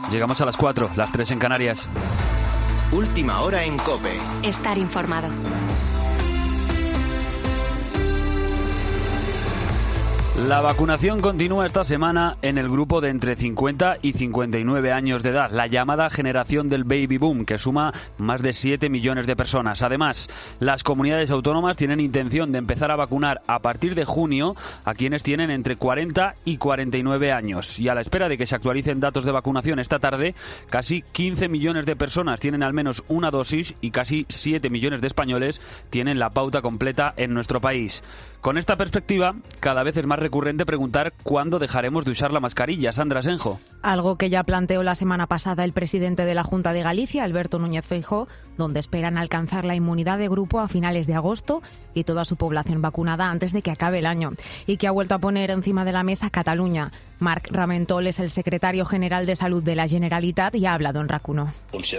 Llegamos a las 4, las 3 en Canarias. Última hora en COPE. Estar informado. La vacunación continúa esta semana en el grupo de entre 50 y 59 años de edad, la llamada generación del baby boom, que suma más de 7 millones de personas. Además, las comunidades autónomas tienen intención de empezar a vacunar a partir de junio a quienes tienen entre 40 y 49 años. Y a la espera de que se actualicen datos de vacunación esta tarde, casi 15 millones de personas tienen al menos una dosis y casi 7 millones de españoles tienen la pauta completa en nuestro país. Con esta perspectiva, cada vez es más recurrente preguntar cuándo dejaremos de usar la mascarilla. Sandra Senjo. Algo que ya planteó la semana pasada el presidente de la Junta de Galicia, Alberto Núñez Feijóo, donde esperan alcanzar la inmunidad de grupo a finales de agosto y toda su población vacunada antes de que acabe el año. Y que ha vuelto a poner encima de la mesa Cataluña. Marc Ramentol es el secretario general de Salud de la Generalitat y ha hablado en RAC1.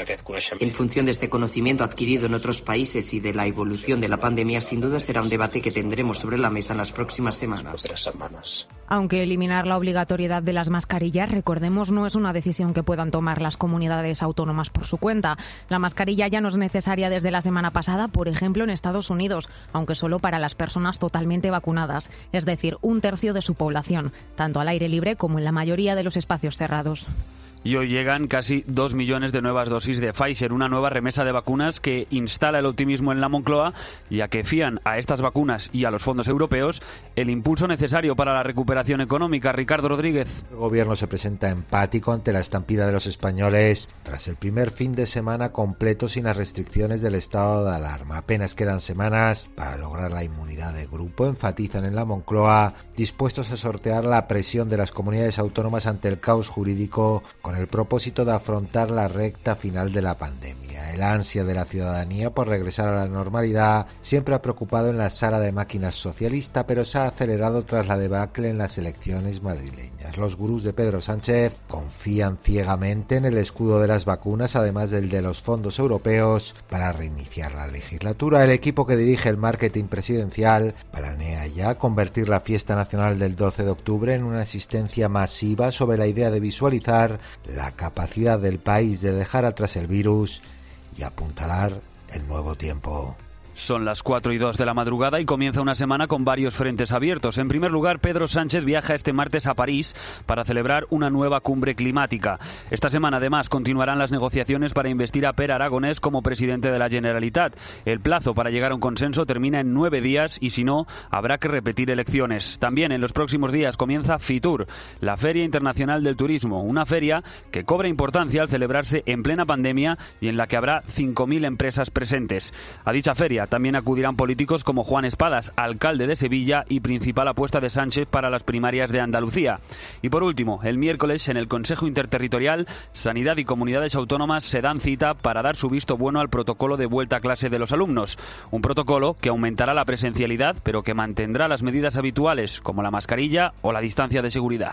En función de este conocimiento adquirido en otros países y de la evolución de la pandemia, sin duda será un debate que tendremos sobre la mesa en las próximas semanas. Aunque eliminar la obligatoriedad de las mascarillas, recordemos, no es una decisión que puedan tomar las comunidades autónomas por su cuenta. La mascarilla ya no es necesaria desde la semana pasada, por ejemplo, en Estados Unidos, aunque solo para las personas totalmente vacunadas, es decir, 1/3 de su población, tanto al aire libre como en la mayoría de los espacios cerrados. Y hoy llegan casi 2 millones de nuevas dosis de Pfizer, una nueva remesa de vacunas que instala el optimismo en la Moncloa, ya que fían a estas vacunas y a los fondos europeos el impulso necesario para la recuperación económica. Ricardo Rodríguez. El gobierno se presenta empático ante la estampida de los españoles tras el primer fin de semana completo sin las restricciones del estado de alarma. Apenas quedan semanas para lograr la inmunidad de grupo, enfatizan en la Moncloa, dispuestos a sortear la presión de las comunidades autónomas ante el caos jurídico con el propósito de afrontar la recta final de la pandemia. El ansia de la ciudadanía por regresar a la normalidad siempre ha preocupado en la sala de máquinas socialista, pero se ha acelerado tras la debacle en las elecciones madrileñas. Los gurús de Pedro Sánchez confían ciegamente en el escudo de las vacunas, además del de los fondos europeos, para reiniciar la legislatura. El equipo que dirige el marketing presidencial planea ya convertir la fiesta nacional del 12 de octubre en una asistencia masiva sobre la idea de visualizar la capacidad del país de dejar atrás el virus y apuntalar el nuevo tiempo. Son las 4:02 de la madrugada y comienza una semana con varios frentes abiertos. En primer lugar, Pedro Sánchez viaja este martes a París para celebrar una nueva cumbre climática. Esta semana, además, continuarán las negociaciones para investir a Pere Aragonès como presidente de la Generalitat. El plazo para llegar a un consenso termina en 9 días y, si no, habrá que repetir elecciones. También en los próximos días comienza Fitur, la Feria Internacional del Turismo, una feria que cobra importancia al celebrarse en plena pandemia y en la que habrá 5.000 empresas presentes. A dicha feria también acudirán políticos como Juan Espadas, alcalde de Sevilla y principal apuesta de Sánchez para las primarias de Andalucía. Y por último, el miércoles en el Consejo Interterritorial, Sanidad y Comunidades Autónomas se dan cita para dar su visto bueno al protocolo de vuelta a clase de los alumnos. Un protocolo que aumentará la presencialidad, pero que mantendrá las medidas habituales, como la mascarilla o la distancia de seguridad.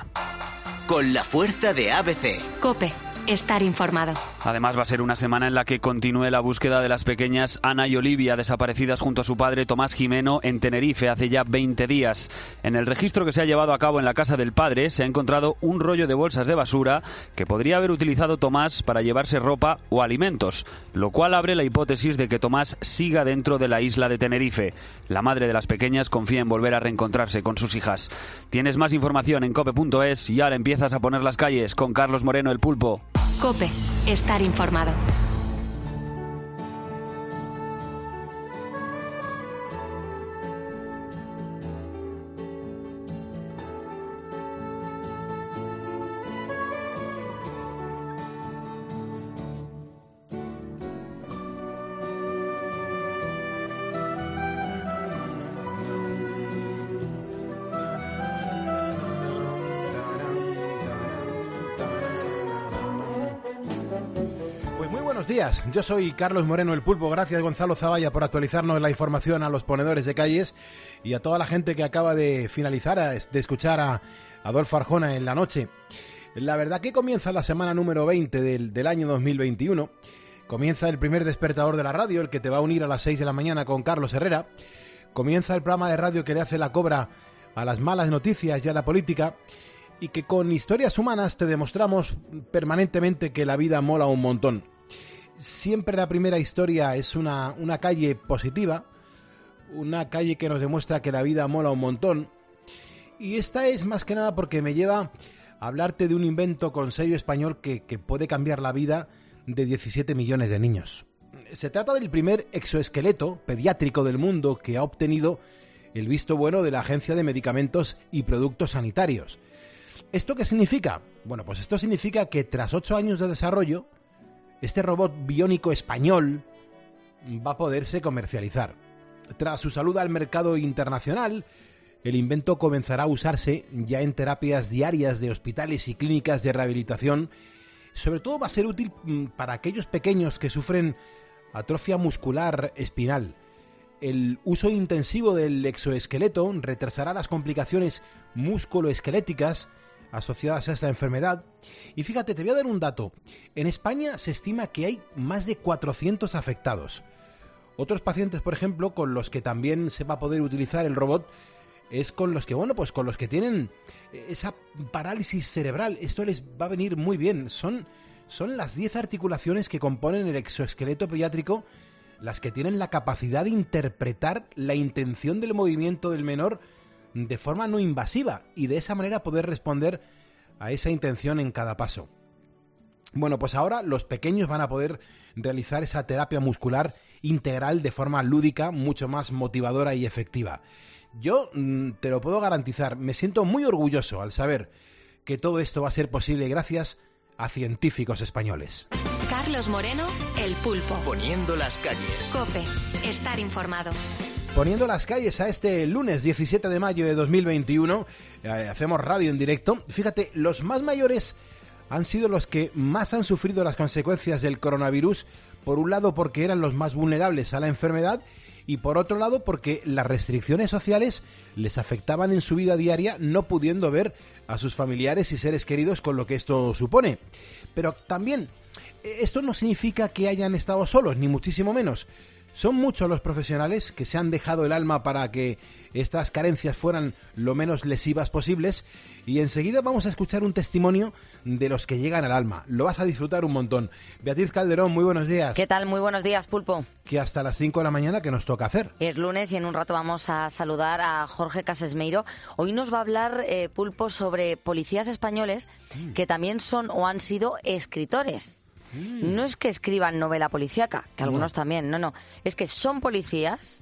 Con la fuerza de ABC. COPE. Estar informado. Además, va a ser una semana en la que continúe la búsqueda de las pequeñas Ana y Olivia, desaparecidas junto a su padre Tomás Jimeno en Tenerife hace ya 20 días. En el registro que se ha llevado a cabo en la casa del padre se ha encontrado un rollo de bolsas de basura que podría haber utilizado Tomás para llevarse ropa o alimentos, lo cual abre la hipótesis de que Tomás siga dentro de la isla de Tenerife. La madre de las pequeñas confía en volver a reencontrarse con sus hijas. Tienes más información en cope.es y ahora empiezas a poner las calles con Carlos Moreno, el Pulpo. COPE. Estar informado. Buenos días, yo soy Carlos Moreno, el Pulpo. Gracias, Gonzalo Zavalla, por actualizarnos la información a los ponedores de calles y a toda la gente que acaba de finalizar, de escuchar a Adolfo Arjona en la noche. La verdad que comienza la semana número 20 del año 2021. Comienza el primer despertador de la radio, el que te va a unir a las 6 de la mañana con Carlos Herrera. Comienza el programa de radio que le hace la cobra a las malas noticias y a la política. y que con historias humanas te demostramos permanentemente que la vida mola un montón. Siempre la primera historia es una calle positiva, una calle que nos demuestra que la vida mola un montón. Y esta es más que nada porque me lleva a hablarte de un invento con sello español que puede cambiar la vida de 17 millones de niños. Se trata del primer exoesqueleto pediátrico del mundo que ha obtenido el visto bueno de la Agencia de Medicamentos y Productos Sanitarios. ¿Esto qué significa? Bueno, pues esto significa que tras 8 años de desarrollo, este robot biónico español va a poderse comercializar. Tras su salida al mercado internacional, el invento comenzará a usarse ya en terapias diarias de hospitales y clínicas de rehabilitación. Sobre todo va a ser útil para aquellos pequeños que sufren atrofia muscular espinal. El uso intensivo del exoesqueleto retrasará las complicaciones músculo-esqueléticas asociadas a esta enfermedad. Y fíjate, te voy a dar un dato. En España se estima que hay más de 400 afectados. Otros pacientes, por ejemplo, con los que también se va a poder utilizar el robot es con los que, con los que tienen esa parálisis cerebral. Esto les va a venir muy bien. Son las 10 articulaciones que componen el exoesqueleto pediátrico las que tienen la capacidad de interpretar la intención del movimiento del menor de forma no invasiva y de esa manera poder responder a esa intención en cada paso. Bueno, pues ahora los pequeños van a poder realizar esa terapia muscular integral de forma lúdica, mucho más motivadora y efectiva. Yo te lo puedo garantizar, me siento muy orgulloso al saber que todo esto va a ser posible gracias a científicos españoles. Carlos Moreno, El Pulpo. Poniendo las calles. COPE. Estar informado. Poniendo las calles a este lunes 17 de mayo de 2021, hacemos radio en directo. Fíjate, los más mayores han sido los que más han sufrido las consecuencias del coronavirus, por un lado porque eran los más vulnerables a la enfermedad y por otro lado porque las restricciones sociales les afectaban en su vida diaria, no pudiendo ver a sus familiares y seres queridos, con lo que esto supone. Pero también esto no significa que hayan estado solos, ni muchísimo menos. Son muchos los profesionales que se han dejado el alma para que estas carencias fueran lo menos lesivas posibles, y enseguida vamos a escuchar un testimonio de los que llegan al alma. Lo vas a disfrutar un montón. Beatriz Calderón, muy buenos días. ¿Qué tal? Muy buenos días, Pulpo. Que hasta las 5 de la mañana, ¿qué nos toca hacer? Es lunes y en un rato vamos a saludar a Jorge Casesmeiro. Hoy nos va a hablar, Pulpo, sobre policías españoles que también son o han sido escritores. No es que escriban novela policíaca, que algunos también, no. Es que son policías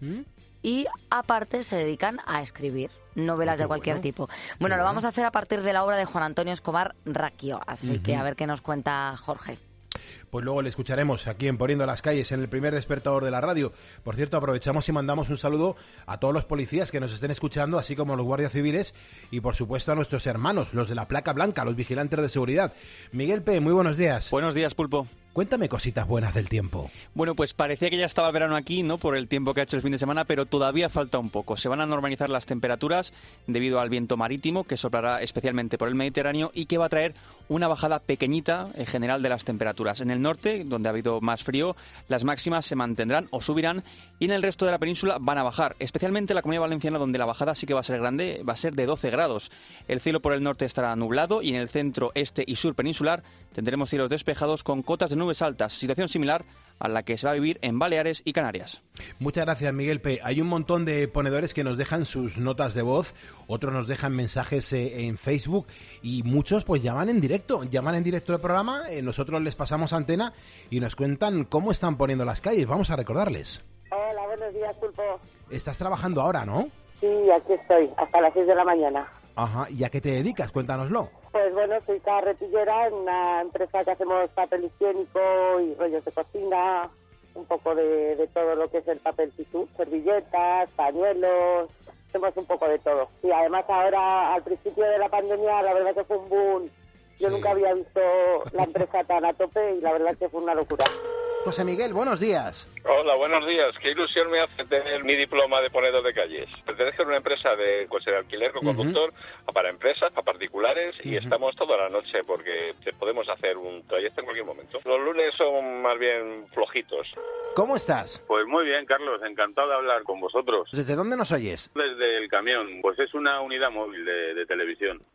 y aparte se dedican a escribir novelas de cualquier tipo. Bueno, lo vamos a hacer a partir de la obra de Juan Antonio Escobar Raquio, así que a ver qué nos cuenta Jorge. Pues luego le escucharemos aquí en Poniendo las Calles, en el primer despertador de la radio. Por cierto, aprovechamos y mandamos un saludo a todos los policías que nos estén escuchando, así como a los guardias civiles y, por supuesto, a nuestros hermanos, los de la placa blanca, los vigilantes de seguridad. Miguel P., muy buenos días. Buenos días, Pulpo. Cuéntame cositas buenas del tiempo. Bueno, pues parecía que ya estaba el verano aquí, ¿no?, por el tiempo que ha hecho el fin de semana, pero todavía falta un poco. Se van a normalizar las temperaturas debido al viento marítimo que soplará especialmente por el Mediterráneo y que va a traer una bajada pequeñita en general de las temperaturas. En el norte, donde ha habido más frío, las máximas se mantendrán o subirán y en el resto de la península van a bajar, especialmente en la Comunidad Valenciana, donde la bajada sí que va a ser grande, va a ser de 12 grados. El cielo por el norte estará nublado y en el centro, este y sur peninsular tendremos cielos despejados con cotas de nubes altas, situación similar a la que se va a vivir en Baleares y Canarias. Muchas gracias, Miguel P. Hay un montón de ponedores que nos dejan sus notas de voz, otros nos dejan mensajes en Facebook y muchos pues llaman en directo el programa, nosotros les pasamos antena y nos cuentan cómo están poniendo las calles. Vamos a recordarles. Hola, buenos días, Pulpo. Estás trabajando ahora, ¿no? Sí, aquí estoy, hasta las 6 de la mañana. Ajá, ¿y a qué te dedicas? Cuéntanoslo. Pues bueno, soy carretillera en una empresa que hacemos papel higiénico y rollos de cocina, un poco de todo lo que es el papel tisú, servilletas, pañuelos, hacemos un poco de todo. Y además ahora, al principio de la pandemia, la verdad que fue un boom. Yo nunca había visto la empresa tan a tope y la verdad que fue una locura. José Miguel, buenos días. Hola, buenos días. Qué ilusión me hace tener mi diploma de ponedor de calles. Pertenezco a una empresa de coche de alquiler con conductor para empresas, para particulares y estamos toda la noche porque podemos hacer un trayecto en cualquier momento. Los lunes son más bien flojitos. ¿Cómo estás? Pues muy bien, Carlos. Encantado de hablar con vosotros. ¿Desde dónde nos oyes? Desde el camión. Pues es una unidad móvil de televisión.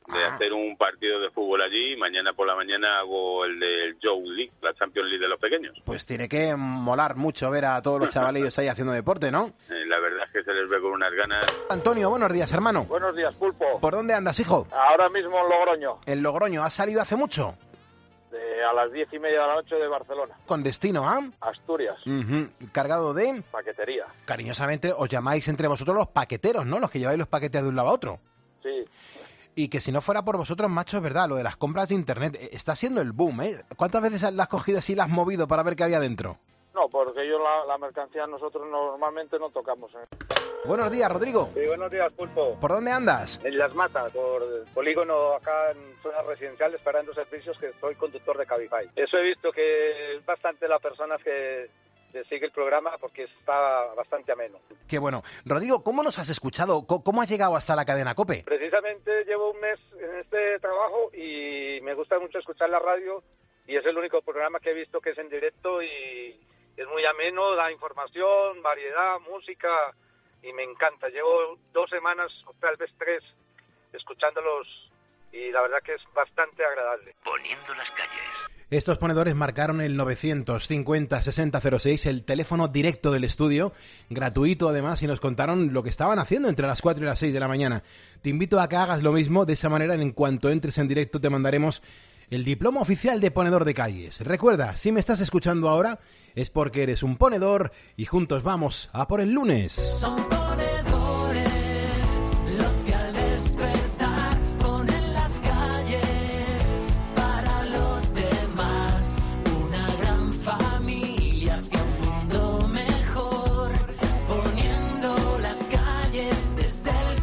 de hacer un partido de fútbol allí. Mañana por la mañana hago el del Youth League, la Champions League de los pequeños. Pues tiene que molar mucho ver a todos los chavalillos ahí haciendo deporte, ¿no? La verdad es que se les ve con unas ganas. Antonio, buenos días, hermano. Buenos días, Pulpo. ¿Por dónde andas, hijo? Ahora mismo en Logroño. En Logroño, ¿has salido hace mucho? A las 10:30 de la noche de Barcelona. ¿Con destino a? Asturias. ¿Cargado de? Paquetería. Cariñosamente os llamáis entre vosotros los paqueteros, ¿no? Los que lleváis los paquetes de un lado a otro. Sí. Y que si no fuera por vosotros, macho, es verdad, lo de las compras de internet está siendo el boom, ¿eh? ¿Cuántas veces las has cogido así y las has movido para ver qué había dentro? No, porque yo la mercancía nosotros normalmente no tocamos. Buenos días, Rodrigo. Sí, buenos días, Pulpo. ¿Por dónde andas? En Las Matas, por el polígono acá en zona residencial, esperando servicios, que soy conductor de Cabify. Eso he visto que es bastante las personas que sigue el programa porque está bastante ameno. Qué bueno. Rodrigo, ¿cómo nos has escuchado? ¿Cómo has llegado hasta la cadena COPE? Precisamente llevo un mes en este trabajo y me gusta mucho escuchar la radio y es el único programa que he visto que es en directo y es muy ameno, da información, variedad, música y me encanta. Llevo 2 semanas, o tal vez 3, escuchándolos y la verdad que es bastante agradable. Poniendo las calles. Estos ponedores marcaron el 950-6006, el teléfono directo del estudio, gratuito además, y nos contaron lo que estaban haciendo entre las 4 y las 6 de la mañana. Te invito a que hagas lo mismo, de esa manera en cuanto entres en directo te mandaremos el diploma oficial de ponedor de calles. Recuerda, si me estás escuchando ahora, es porque eres un ponedor y juntos vamos a por el lunes. Son ponedores los que al despertar ponen las calles para los demás. Una gran familia hacia un mundo mejor, poniendo las calles desde el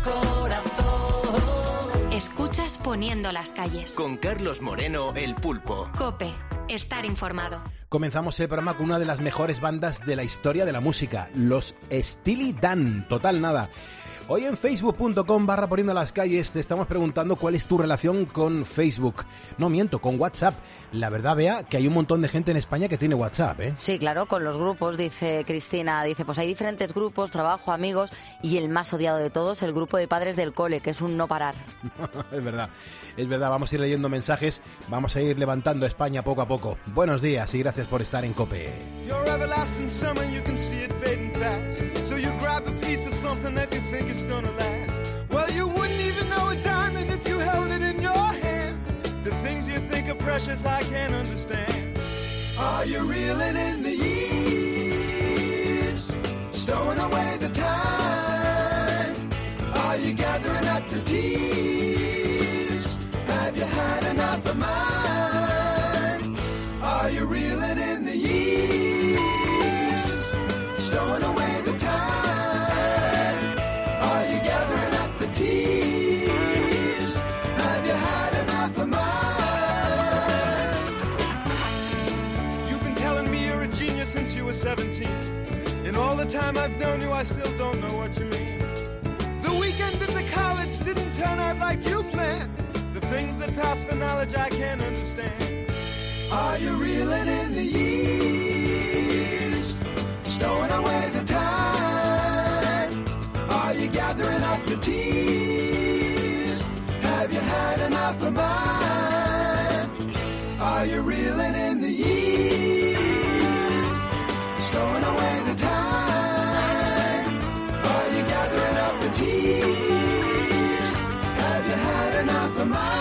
corazón. Escuchas Poniendo las calles. Con Carlos Moreno, el Pulpo. COPE. Estar informado. Comenzamos el programa con una de las mejores bandas de la historia de la música, los Steely Dan. Total nada. Hoy en facebook.com/poniendo las calles te estamos preguntando cuál es tu relación con Facebook. No miento, con WhatsApp. La verdad, Bea, que hay un montón de gente en España que tiene WhatsApp, ¿eh? Sí, claro, con los grupos, dice Cristina. Dice, pues hay diferentes grupos, trabajo, amigos y el más odiado de todos, el grupo de padres del cole, que es un no parar. Es verdad, vamos a ir leyendo mensajes, vamos a ir levantando España poco a poco. Buenos días y gracias por estar en COPE. Well, you wouldn't even know a diamond if you held it in your hand. The things you think are precious, I can't understand. Are you reeling in the years, stowing away the time? Are you gathering up the tears? Have you had enough of mine? Are you reeling in the years, stowing away the time? Since you were 17, and all the time I've known you, I still don't know what you mean. The weekend in the college didn't turn out like you planned. The things that pass for knowledge I can't understand. Are you reeling in the years, stowing away the time? Are you gathering up the tears? Have you had enough of mine? Are you reeling in the years, stowing away the time? Are you gathering up the tears? Have you had enough of mine?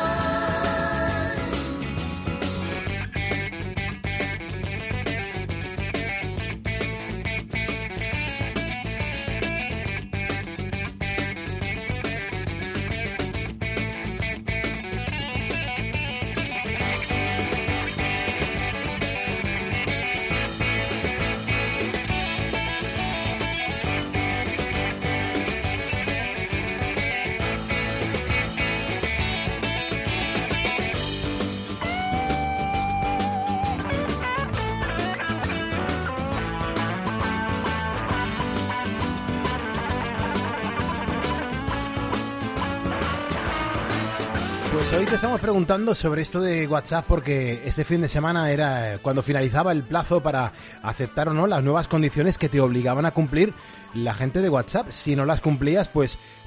Pues hoy te estamos preguntando sobre esto de WhatsApp porque este fin de semana era cuando finalizaba el plazo para aceptar o no las nuevas condiciones que te obligaban a cumplir la gente de WhatsApp. Si no las cumplías, pues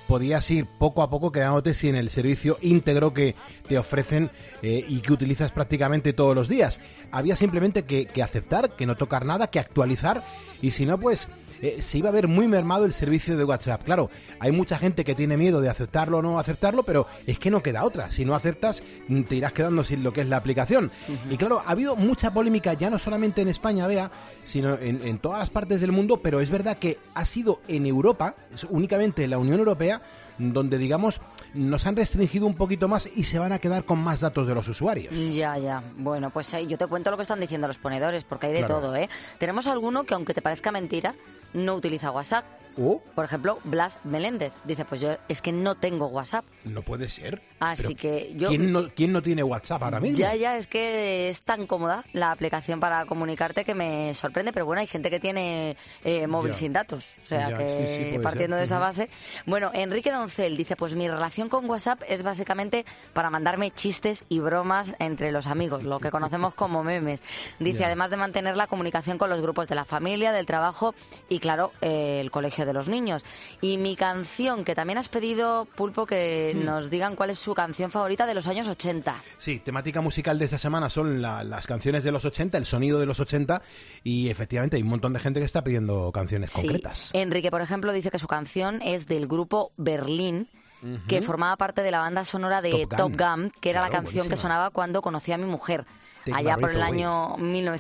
podías ir poco a poco quedándote sin el servicio íntegro que te ofrecen y que utilizas prácticamente todos los días. Había simplemente que aceptar, que no tocar nada, que actualizar, y si no, pues se iba a ver muy mermado el servicio de WhatsApp. Claro, hay mucha gente que tiene miedo de aceptarlo o no aceptarlo, pero es que no queda otra. Si no aceptas, te irás quedando sin lo que es la aplicación. Y claro, ha habido mucha polémica, ya no solamente en España, Bea, sino en todas las partes del mundo, pero es verdad que ha sido en Europa, únicamente en la Unión Europea, donde, digamos, nos han restringido un poquito más y se van a quedar con más datos de los usuarios. Ya. Bueno, pues yo te cuento lo que están diciendo los ponedores, porque hay de todo, ¿eh? Tenemos alguno que, aunque te parezca mentira, no utiliza WhatsApp. Por ejemplo, Blas Meléndez dice, pues yo es que no tengo WhatsApp. No puede ser. Así que yo... ¿Quién no tiene WhatsApp ahora mismo? Ya, es que es tan cómoda la aplicación para comunicarte que me sorprende, pero bueno, hay gente que tiene móvil sin datos, o sea que sí, partiendo de esa base. Bueno, Enrique Doncel dice, pues mi relación con WhatsApp es básicamente para mandarme chistes y bromas entre los amigos, lo que conocemos como memes. Dice, además de mantener la comunicación con los grupos de la familia, del trabajo y claro, el colegio de los niños. Y mi canción, que también has pedido, Pulpo, que nos digan cuál es su canción favorita de los años 80. Sí, temática musical de esta semana son las canciones de los 80, el sonido de los 80, y efectivamente hay un montón de gente que está pidiendo canciones concretas. Enrique, por ejemplo, dice que su canción es del grupo Berlín, que formaba parte de la banda sonora de Top Gun, que era la canción que sonaba cuando conocí a mi mujer, allá por el año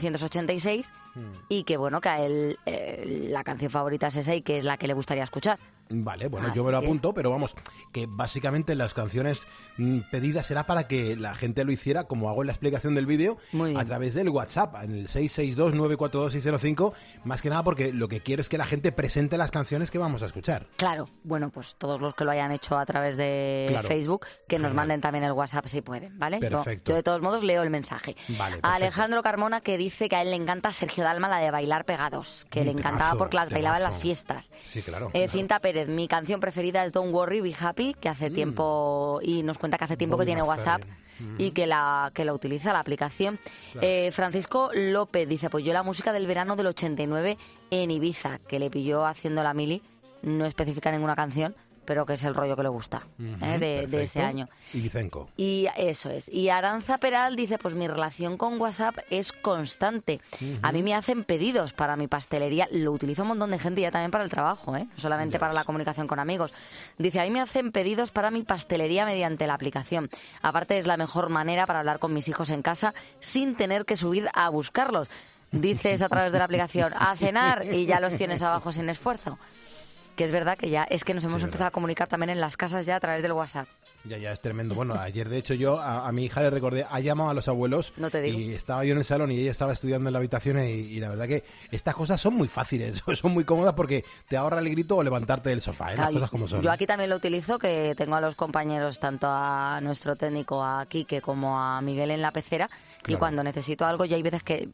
1986, y que bueno, que a él la canción favorita es esa y que es la que le gustaría escuchar. Vale, bueno, yo me lo apunto, pero vamos, que básicamente las canciones pedidas será para que la gente lo hiciera, como hago en la explicación del vídeo, a través del WhatsApp, en el 662-942-605, más que nada porque lo que quiero es que la gente presente las canciones que vamos a escuchar. Claro, bueno, pues todos los que lo hayan hecho a través de Facebook, que nos manden también el WhatsApp si pueden, ¿vale? Perfecto. Yo de todos modos leo el mensaje. Vale, Alejandro Carmona, que dice que a él le encanta Sergio Dalma, la de Bailar Pegados, que le encantaba porque las bailaba en las fiestas. Sí, claro. Cinta Pérez, mi canción preferida es Don't Worry, Be Happy, que hace tiempo, y nos cuenta que hace tiempo que tiene WhatsApp y que la utiliza, la aplicación. Claro. Francisco López dice, pues yo la música del verano del 89 en Ibiza, que le pilló haciendo la mili, no especifica ninguna canción, pero que es el rollo que le gusta de ese año. Y Vicenco. Y eso es. Y Aranza Peral dice, pues mi relación con WhatsApp es constante. A mí me hacen pedidos para mi pastelería. Lo utiliza un montón de gente ya también para el trabajo, no solamente para la comunicación con amigos. Dice, a mí me hacen pedidos para mi pastelería mediante la aplicación. Aparte es la mejor manera para hablar con mis hijos en casa sin tener que subir a buscarlos. Dices a través de la aplicación, a cenar, y ya los tienes abajo sin esfuerzo. Que es verdad que ya es que nos hemos empezado a comunicar también en las casas ya a través del WhatsApp. Ya es tremendo. Bueno, ayer de hecho yo a mi hija le recordé, ha llamado a los abuelos, no te digo. Y estaba yo en el salón y ella estaba estudiando en la habitación y la verdad que estas cosas son muy fáciles, son muy cómodas porque te ahorra el grito o levantarte del sofá, las cosas como son. Yo aquí también lo utilizo, que tengo a los compañeros, tanto a nuestro técnico, a Quique, como a Miguel en la pecera, y cuando necesito algo ya hay veces que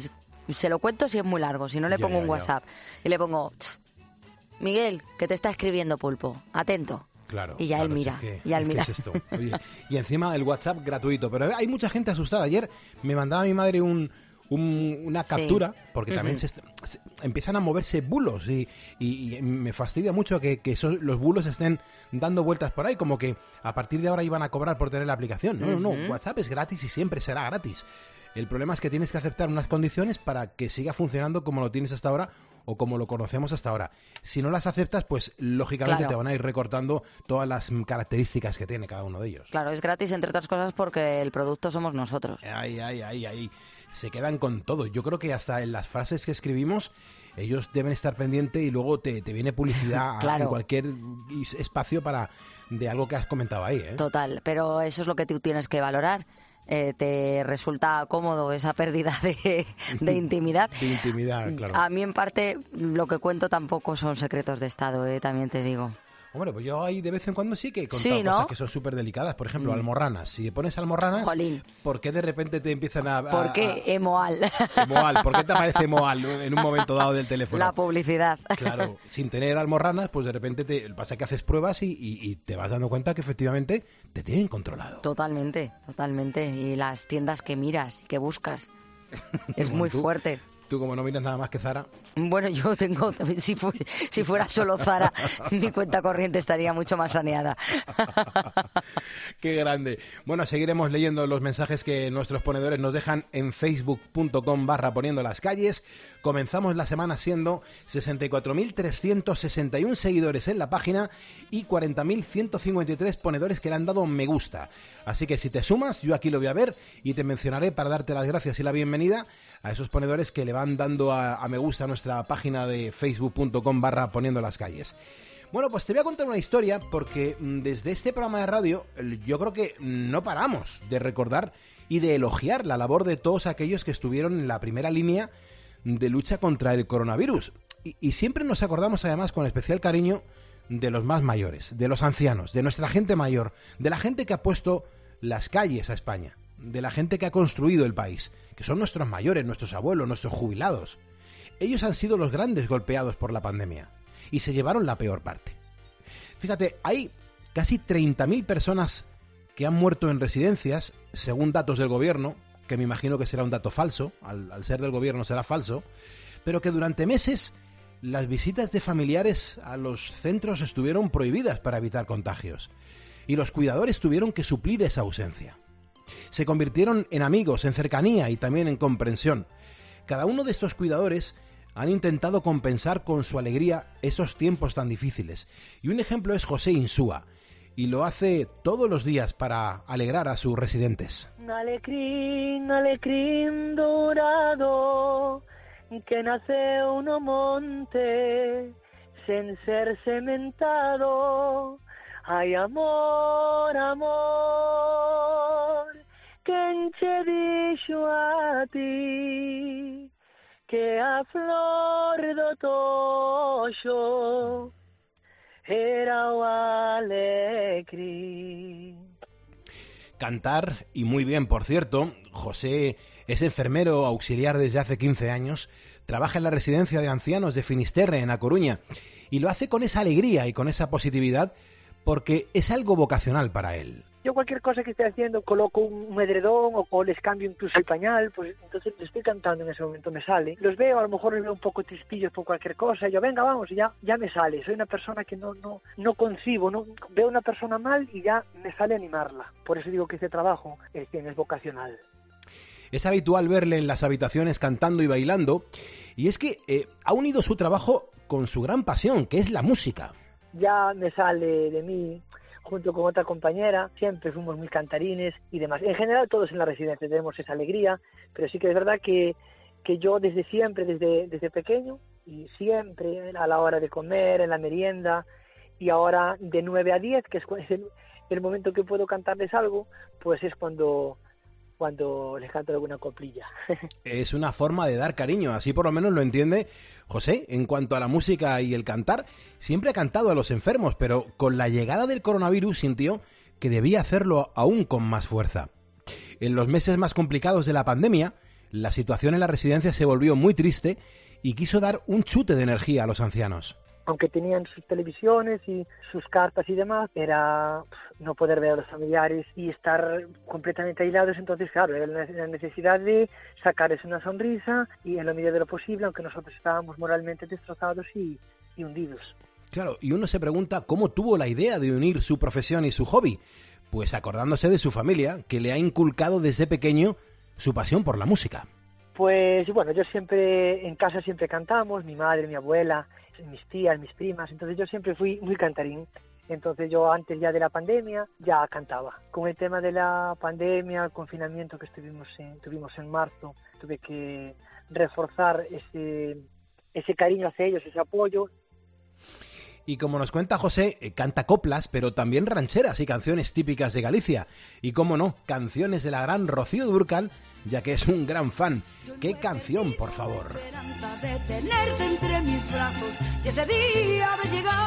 se lo cuento si es muy largo, si no le pongo un WhatsApp y le pongo... Miguel, que te está escribiendo Pulpo, atento. Claro. Y ya él mira. Es esto. Oye, y encima el WhatsApp gratuito. Pero hay mucha gente asustada. Ayer me mandaba mi madre una captura, porque también se empiezan a moverse bulos y me fastidia mucho que los bulos estén dando vueltas por ahí, como que a partir de ahora iban a cobrar por tener la aplicación. No, WhatsApp es gratis y siempre será gratis. El problema es que tienes que aceptar unas condiciones para que siga funcionando como lo tienes hasta ahora o como lo conocemos hasta ahora. Si no las aceptas, pues lógicamente te van a ir recortando todas las características que tiene cada uno de ellos. Claro, es gratis entre otras cosas porque el producto somos nosotros. Ahí. Se quedan con todo. Yo creo que hasta en las frases que escribimos ellos deben estar pendientes y luego te viene publicidad en cualquier espacio de algo que has comentado ahí. Total, pero eso es lo que tú tienes que valorar. Te resulta cómodo esa pérdida de intimidad. De intimidad, claro. A mí, en parte, lo que cuento tampoco son secretos de Estado, también te digo. Hombre, pues yo ahí de vez en cuando sí que he contado cosas que son súper delicadas. Por ejemplo, almorranas. Si pones almorranas, Jolín. ¿Por qué de repente te empiezan a...? ¿Por qué Emoal? Emoal, ¿por qué te aparece Emoal en un momento dado del teléfono? La publicidad. Claro, sin tener almorranas, pues de repente pasa que haces pruebas y te vas dando cuenta que efectivamente te tienen controlado. Totalmente. Y las tiendas que miras y que buscas. Es muy fuerte. Tú, como no miras nada más que Zara. Bueno, yo tengo, si fuera solo Zara, mi cuenta corriente estaría mucho más saneada. Qué grande. Bueno, seguiremos leyendo los mensajes que nuestros ponedores nos dejan en facebook.com/poniendo las calles. Comenzamos la semana siendo 64.361 seguidores en la página y 40.153 ponedores que le han dado me gusta. Así que si te sumas, yo aquí lo voy a ver y te mencionaré para darte las gracias y la bienvenida a esos ponedores que le van dando a me gusta a nuestra página de facebook.com/poniendo las calles. Bueno, pues te voy a contar una historia porque desde este programa de radio yo creo que no paramos de recordar y de elogiar la labor de todos aquellos que estuvieron en la primera línea de lucha contra el coronavirus. Y siempre nos acordamos además con especial cariño de los más mayores, de los ancianos, de nuestra gente mayor, de la gente que ha puesto las calles a España, de la gente que ha construido el país, que son nuestros mayores, nuestros abuelos, nuestros jubilados. Ellos han sido los grandes golpeados por la pandemia y se llevaron la peor parte. Fíjate, hay casi 30.000 personas que han muerto en residencias, según datos del gobierno, que me imagino que será un dato falso, al ser del gobierno será falso, pero que durante meses las visitas de familiares a los centros estuvieron prohibidas para evitar contagios y los cuidadores tuvieron que suplir esa ausencia. Se convirtieron en amigos, en cercanía y también en comprensión. Cada uno de estos cuidadores han intentado compensar con su alegría esos tiempos tan difíciles. Y un ejemplo es José Insúa, y lo hace todos los días para alegrar a sus residentes. Alecrín, alecrín dorado, que nace uno monte, sin ser cementado. Hay amor, amor, que enche dicho a ti, que a flor do toxo era o alecrín. Cantar, y muy bien, por cierto. José es enfermero auxiliar desde hace 15 años, trabaja en la residencia de ancianos de Finisterre, en A Coruña, y lo hace con esa alegría y con esa positividad porque es algo vocacional para él. Yo cualquier cosa que esté haciendo, coloco un edredón o les cambio incluso el pañal, pues entonces le estoy cantando en ese momento, me sale. Los veo, a lo mejor les veo un poco tristillos por cualquier cosa, y yo, venga, vamos, y ya me sale. Soy una persona que no concibo, veo a una persona mal y ya me sale animarla. Por eso digo que este trabajo es vocacional. Es habitual verle en las habitaciones cantando y bailando, y es que ha unido su trabajo con su gran pasión, que es la música. Ya me sale de mí, junto con otra compañera, siempre fuimos muy cantarines y demás. En general todos en la residencia tenemos esa alegría, pero sí que es verdad que yo desde siempre, desde pequeño, y siempre a la hora de comer, en la merienda, y ahora de 9 a 10, que es el momento que puedo cantarles algo, pues es cuando les canto alguna coplilla. Es una forma de dar cariño, así por lo menos lo entiende José. En cuanto a la música y el cantar, siempre ha cantado a los enfermos, pero con la llegada del coronavirus sintió que debía hacerlo aún con más fuerza. En los meses más complicados de la pandemia, la situación en la residencia se volvió muy triste y quiso dar un chute de energía a los ancianos. Aunque tenían sus televisiones y sus cartas y demás, era no poder ver a los familiares y estar completamente aislados. Entonces, claro, era la necesidad de sacarles una sonrisa y en la medida de lo posible, aunque nosotros estábamos moralmente destrozados y hundidos. Claro, y uno se pregunta cómo tuvo la idea de unir su profesión y su hobby. Pues acordándose de su familia, que le ha inculcado desde pequeño su pasión por la música. Pues bueno, yo siempre, en casa siempre cantamos, mi madre, mi abuela, mis tías, mis primas, entonces yo siempre fui muy cantarín. Entonces yo antes ya de la pandemia ya cantaba. Con el tema de la pandemia, el confinamiento que tuvimos en marzo, tuve que reforzar ese cariño hacia ellos, ese apoyo. Y como nos cuenta José, canta coplas, pero también rancheras y canciones típicas de Galicia. Y cómo no, canciones de la gran Rocío Dúrcal, ya que es un gran fan. ¡Qué canción, por favor! De tenerte entre mis brazos y ese día de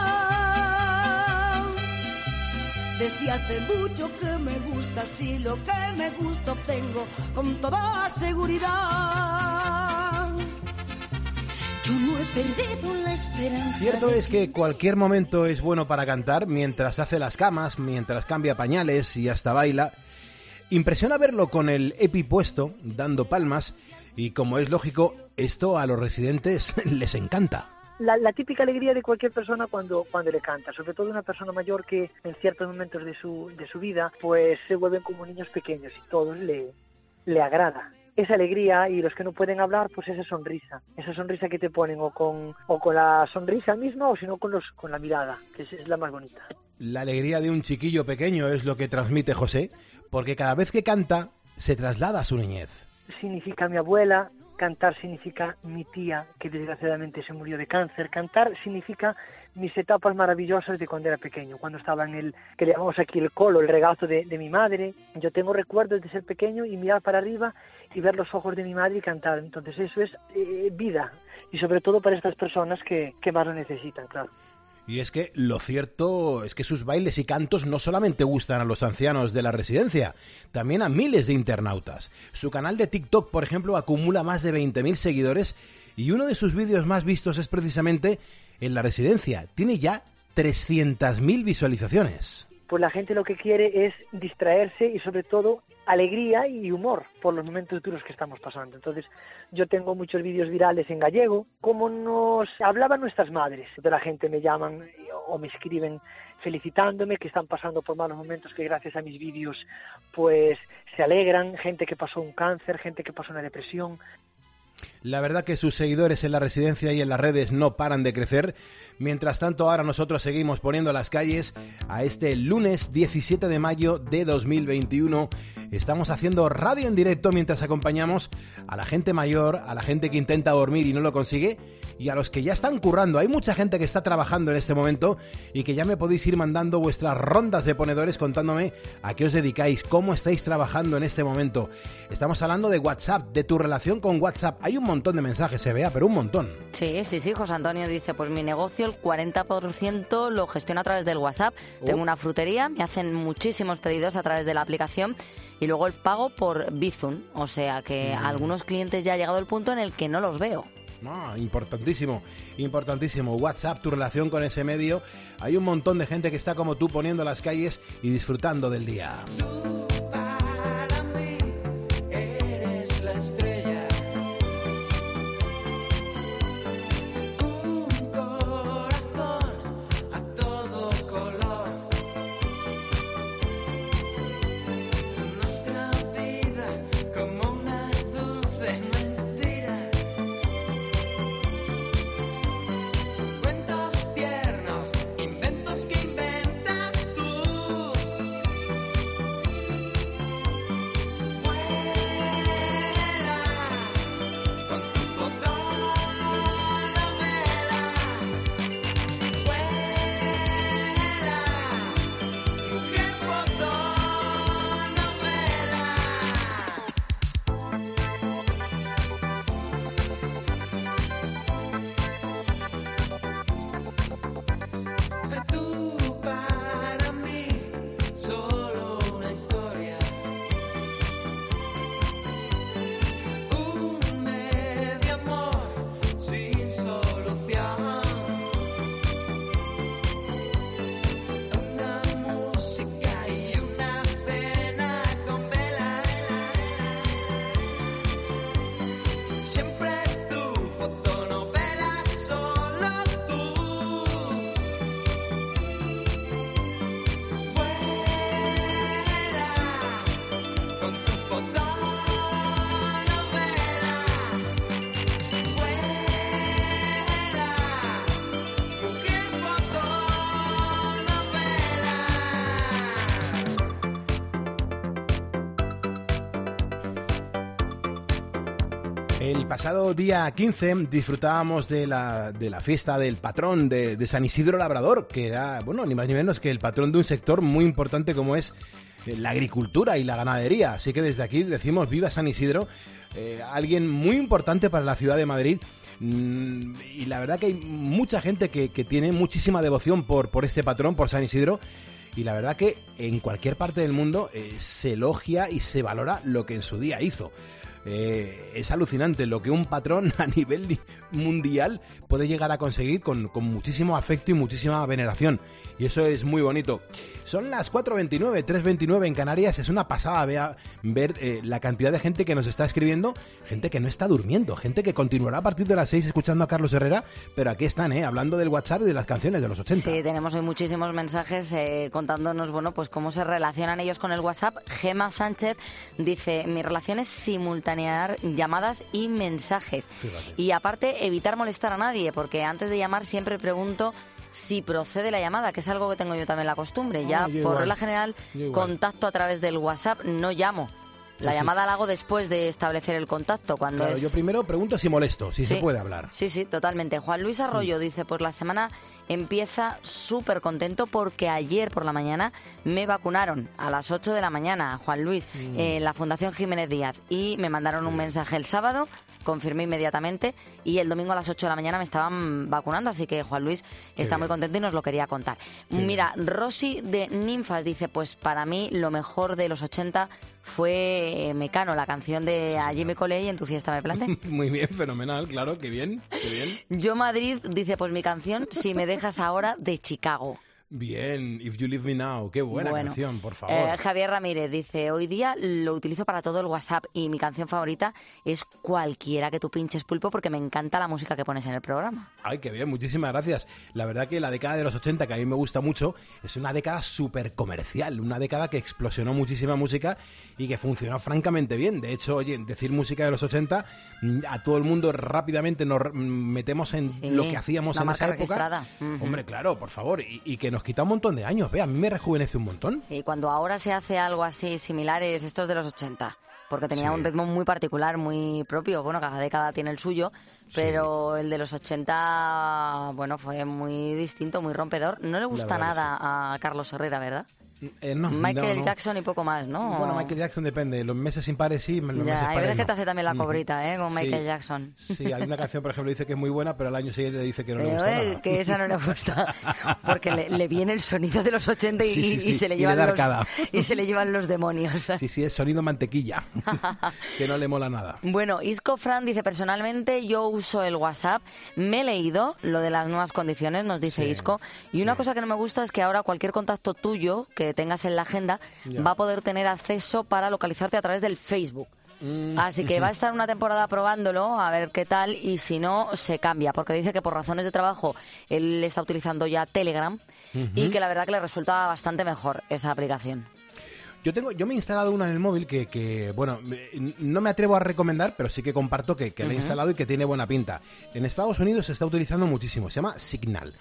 llegar. Desde hace mucho que me gustas y lo que me gusta obtengo con toda seguridad. Yo no he perdido la esperanza. Cierto es que cualquier momento es bueno para cantar, mientras hace las camas, mientras cambia pañales y hasta baila. Impresiona verlo con el EPI puesto, dando palmas, Y como es lógico, esto a los residentes les encanta. La típica alegría de cualquier persona cuando le canta, sobre todo una persona mayor que en ciertos momentos de su vida pues se vuelven como niños pequeños y todos le agrada. Esa alegría, y los que no pueden hablar, pues esa sonrisa que te ponen o con la sonrisa misma o si no con la mirada, que es la más bonita. La alegría de un chiquillo pequeño es lo que transmite José, porque cada vez que canta se traslada a su niñez. Significa mi abuela, cantar significa mi tía, que desgraciadamente se murió de cáncer. Cantar significa mis etapas maravillosas de cuando era pequeño, cuando estaba en el, que le llamamos aquí el colo, el regazo de mi madre. Yo tengo recuerdos de ser pequeño y mirar para arriba y ver los ojos de mi madre y cantar. Entonces eso es vida, y sobre todo para estas personas que más lo necesitan, claro. Y es que lo cierto es que sus bailes y cantos no solamente gustan a los ancianos de la residencia, también a miles de internautas. Su canal de TikTok, por ejemplo, acumula más de 20.000 seguidores y uno de sus vídeos más vistos es precisamente en la residencia. Tiene ya 300.000 visualizaciones. Pues la gente lo que quiere es distraerse y sobre todo alegría y humor por los momentos duros que estamos pasando. Entonces yo tengo muchos vídeos virales en gallego, como nos hablaban nuestras madres. De la gente me llaman o me escriben felicitándome, que están pasando por malos momentos, que gracias a mis vídeos pues se alegran, gente que pasó un cáncer, gente que pasó una depresión. La verdad que sus seguidores en la residencia y en las redes no paran de crecer. Mientras tanto, ahora nosotros seguimos poniendo las calles a este lunes 17 de mayo de 2021. Estamos haciendo radio en directo mientras acompañamos a la gente mayor, a la gente que intenta dormir y no lo consigue, y a los que ya están currando. Hay mucha gente que está trabajando en este momento y que ya me podéis ir mandando vuestras rondas de ponedores contándome a qué os dedicáis, cómo estáis trabajando en este momento. Estamos hablando de WhatsApp, de tu relación con WhatsApp. Hay un montón de mensajes, se vea, pero un montón. Sí, José Antonio dice, pues mi negocio el 40% lo gestiono a través del WhatsApp. Tengo una frutería, me hacen muchísimos pedidos a través de la aplicación y luego el pago por Bizum, o sea que a algunos clientes ya ha llegado el punto en el que no los veo. Importantísimo. WhatsApp, tu relación con ese medio. Hay un montón de gente que está como tú poniendo las calles y disfrutando del día. El pasado día 15 disfrutábamos de la fiesta del patrón de San Isidro Labrador, que era, bueno, ni más ni menos que el patrón de un sector muy importante como es la agricultura y la ganadería. Así que desde aquí decimos viva San Isidro, alguien muy importante para la ciudad de Madrid. Y la verdad que hay mucha gente que tiene muchísima devoción por este patrón, por San Isidro. Y la verdad que en cualquier parte del mundo se elogia y se valora lo que en su día hizo. Es alucinante lo que un patrón a nivel mundial puede llegar a conseguir con muchísimo afecto y muchísima veneración. Y eso es muy bonito. Son las 4:29, 3:29 en Canarias. Es una pasada ver la cantidad de gente que nos está escribiendo, gente que no está durmiendo, gente que continuará a partir de las 6 escuchando a Carlos Herrera, pero aquí están, hablando del WhatsApp y de las canciones de los 80. Sí, tenemos hoy muchísimos mensajes contándonos, bueno, pues cómo se relacionan ellos con el WhatsApp. Gema Sánchez dice, mi relación es simultanear llamadas y mensajes. Fíjate. Y aparte, evitar molestar a nadie, porque antes de llamar siempre pregunto si procede la llamada, que es algo que tengo yo también la costumbre. Ya por regla general contacto a través del WhatsApp, no llamo. La llamada la hago después de establecer el contacto. Cuando yo primero pregunto si molesto, si se puede hablar. Sí, totalmente. Juan Luis Arroyo dice, pues la semana empieza súper contento porque ayer por la mañana me vacunaron a las 8 de la mañana, Juan Luis, en la Fundación Jiménez Díaz. Y me mandaron un mensaje el sábado, confirmé inmediatamente, y el domingo a las 8 de la mañana me estaban vacunando, así que Juan Luis está muy contento y nos lo quería contar. Mira, Rosy de Ninfas dice, pues para mí lo mejor de los 80 fue Mecano, la canción de Allí me colé y en tu fiesta me planté. Muy bien, fenomenal, claro, qué bien. Yo Madrid dice, pues mi canción, Si me dejas ahora, de Chicago. Bien, If You Leave Me Now, qué buena canción, por favor. Javier Ramírez dice, hoy día lo utilizo para todo el WhatsApp y mi canción favorita es Cualquiera que tú pinches, Pulpo, porque me encanta la música que pones en el programa. Ay, qué bien, muchísimas gracias. La verdad que la década de los 80, que a mí me gusta mucho, es una década súper comercial, una década que explosionó muchísima música y que funcionó francamente bien. De hecho, oye, decir música de los 80, a todo el mundo rápidamente nos metemos en lo que hacíamos en esa época. Hombre, claro, por favor, y que nos quita un montón de años, a mí me rejuvenece un montón. Sí, cuando ahora se hace algo así similares, estos de los 80, porque tenía un ritmo muy particular, muy propio, bueno, cada década tiene el suyo, pero el de los 80, bueno, fue muy distinto, muy rompedor. No le gusta nada a Carlos Herrera, ¿verdad? No, Michael Jackson y poco más, ¿no? Bueno, Michael Jackson depende, los meses impares sí, los meses pares hay veces no. que te hace también la cobrita, con Michael Jackson. Sí, hay una canción, por ejemplo, dice que es muy buena, pero al año siguiente dice que no le gusta nada. Que esa no le gusta, porque le viene el sonido de los 80 y se le llevan los demonios. Sí, es sonido mantequilla, que no le mola nada. Bueno, Isco Fran dice, personalmente yo uso el WhatsApp, me he leído lo de las nuevas condiciones, nos dice Isco, y una cosa que no me gusta es que ahora cualquier contacto tuyo que tengas en la agenda va a poder tener acceso para localizarte a través del Facebook. Así que va a estar una temporada probándolo, a ver qué tal, y si no, se cambia, porque dice que por razones de trabajo él está utilizando ya Telegram y que la verdad que le resulta bastante mejor esa aplicación. Yo me he instalado una en el móvil que, bueno, no me atrevo a recomendar, pero sí que comparto que la he instalado y que tiene buena pinta. En Estados Unidos se está utilizando muchísimo, se llama Signal.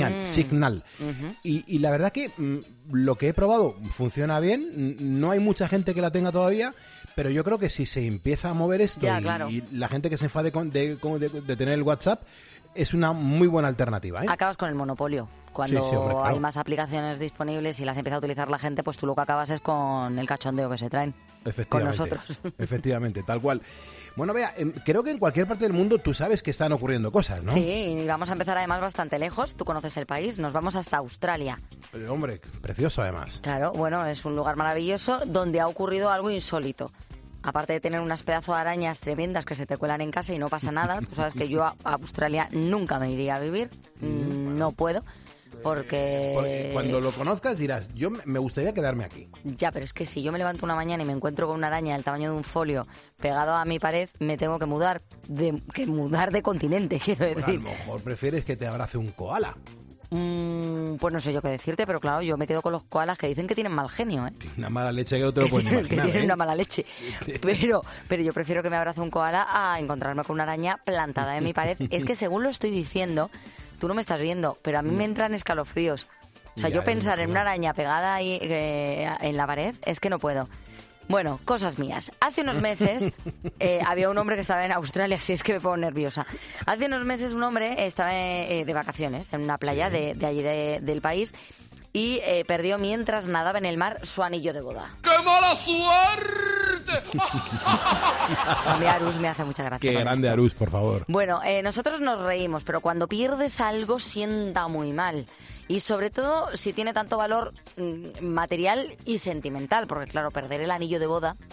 Y la verdad que lo que he probado funciona bien, no hay mucha gente que la tenga todavía, pero yo creo que si se empieza a mover esto y la gente que se enfade de tener el WhatsApp, es una muy buena alternativa. Acabas con el monopolio. Cuando hombre, claro, hay más aplicaciones disponibles y las empieza a utilizar la gente, pues tú lo que acabas es con el cachondeo que se traen con nosotros. Efectivamente, tal cual. Bueno, Bea, creo que en cualquier parte del mundo tú sabes que están ocurriendo cosas, ¿no? Sí, y vamos a empezar además bastante lejos. Tú conoces el país, nos vamos hasta Australia. Hombre, precioso además. Claro, bueno, es un lugar maravilloso donde ha ocurrido algo insólito. Aparte de tener unas pedazos de arañas tremendas que se te cuelan en casa y no pasa nada, tú sabes que yo a Australia nunca me iría a vivir, no puedo. Porque cuando lo conozcas dirás, yo me gustaría quedarme aquí. Ya, pero es que si yo me levanto una mañana y me encuentro con una araña del tamaño de un folio pegado a mi pared, me tengo que mudar de continente, quiero decir. A lo mejor prefieres que te abrace un koala. Pues no sé yo qué decirte, pero claro, yo me quedo con los koalas que dicen que tienen mal genio, ¿eh? Una mala leche que no te lo puedes imaginar, que tienen una mala leche. Pero yo prefiero que me abrace un koala a encontrarme con una araña plantada en mi pared. Es que según lo estoy diciendo, tú no me estás viendo, pero a mí me entran escalofríos. O sea, yo pensar en una araña pegada ahí en la pared es que no puedo. Bueno, cosas mías. Hace unos meses había un hombre que estaba en Australia, si es que me pongo nerviosa. Hace unos meses un hombre estaba de vacaciones en una playa de allí del país y perdió mientras nadaba en el mar su anillo de boda. ¡Qué mala suerte! A mí Arús me hace mucha gracia. Qué grande esto. Arús, por favor. Bueno, nosotros nos reímos, pero cuando pierdes algo sienta muy mal. Y sobre todo si tiene tanto valor material y sentimental, porque claro, perder el anillo de boda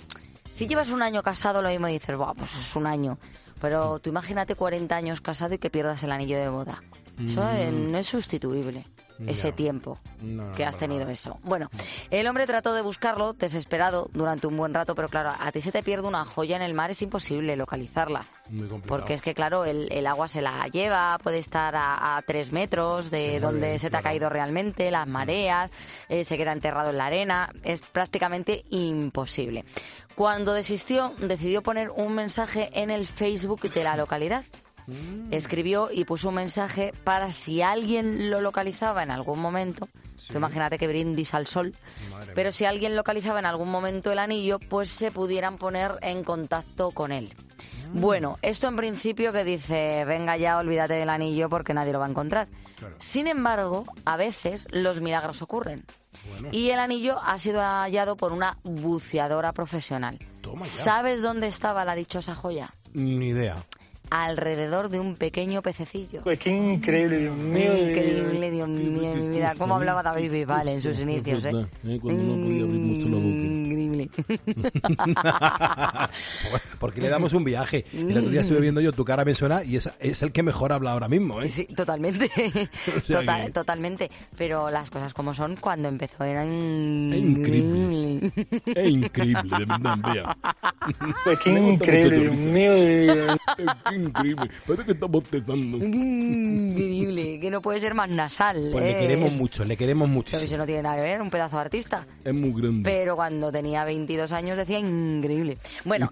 Si llevas un año casado, lo mismo dices, buah, pues es un año. Pero tú imagínate 40 años casado y que pierdas el anillo de boda. Eso no es sustituible, ese tiempo que has tenido eso. Bueno, el hombre trató de buscarlo, desesperado, durante un buen rato, pero claro, a ti se te pierde una joya en el mar, es imposible localizarla. Muy complicado. Porque es que, claro, el agua se la lleva, puede estar a 3 metros de donde se te ha caído realmente, las mareas, se queda enterrado en la arena, es prácticamente imposible. Cuando desistió, decidió poner un mensaje en el Facebook de la localidad. Escribió y puso un mensaje para si alguien lo localizaba en algún momento. Tú imagínate que brindis al sol. Pero si alguien localizaba en algún momento el anillo, pues se pudieran poner en contacto con él. Bueno, esto en principio que dice, venga ya, olvídate del anillo porque nadie lo va a encontrar. Claro. Sin embargo, a veces los milagros ocurren. Bueno. Y el anillo ha sido hallado por una buceadora profesional. ¿Sabes dónde estaba la dichosa joya? Ni idea. Alrededor de un pequeño pececillo. Pues qué increíble, Dios mío. Increíble, Dios mío. Mira cómo hablaba David Bisbal en sus inicios, ¿eh? Cuando no podía abrir mucho la boca. Porque le damos un viaje. El otro día estuve viendo yo Tu cara me suena y es el que mejor habla ahora mismo, ¿eh? Sí, totalmente. Totalmente. Pero las cosas como son, cuando empezó eran... Es increíble. Es increíble, de verdad, vea. Pues qué increíble, Dios mío. Increíble, parece que está bostezando. Increíble, que no puede ser más nasal. Pues le queremos mucho. Pero eso no tiene nada que ver, un pedazo de artista. Es muy grande. Pero cuando tenía 22 años decía increíble. Bueno,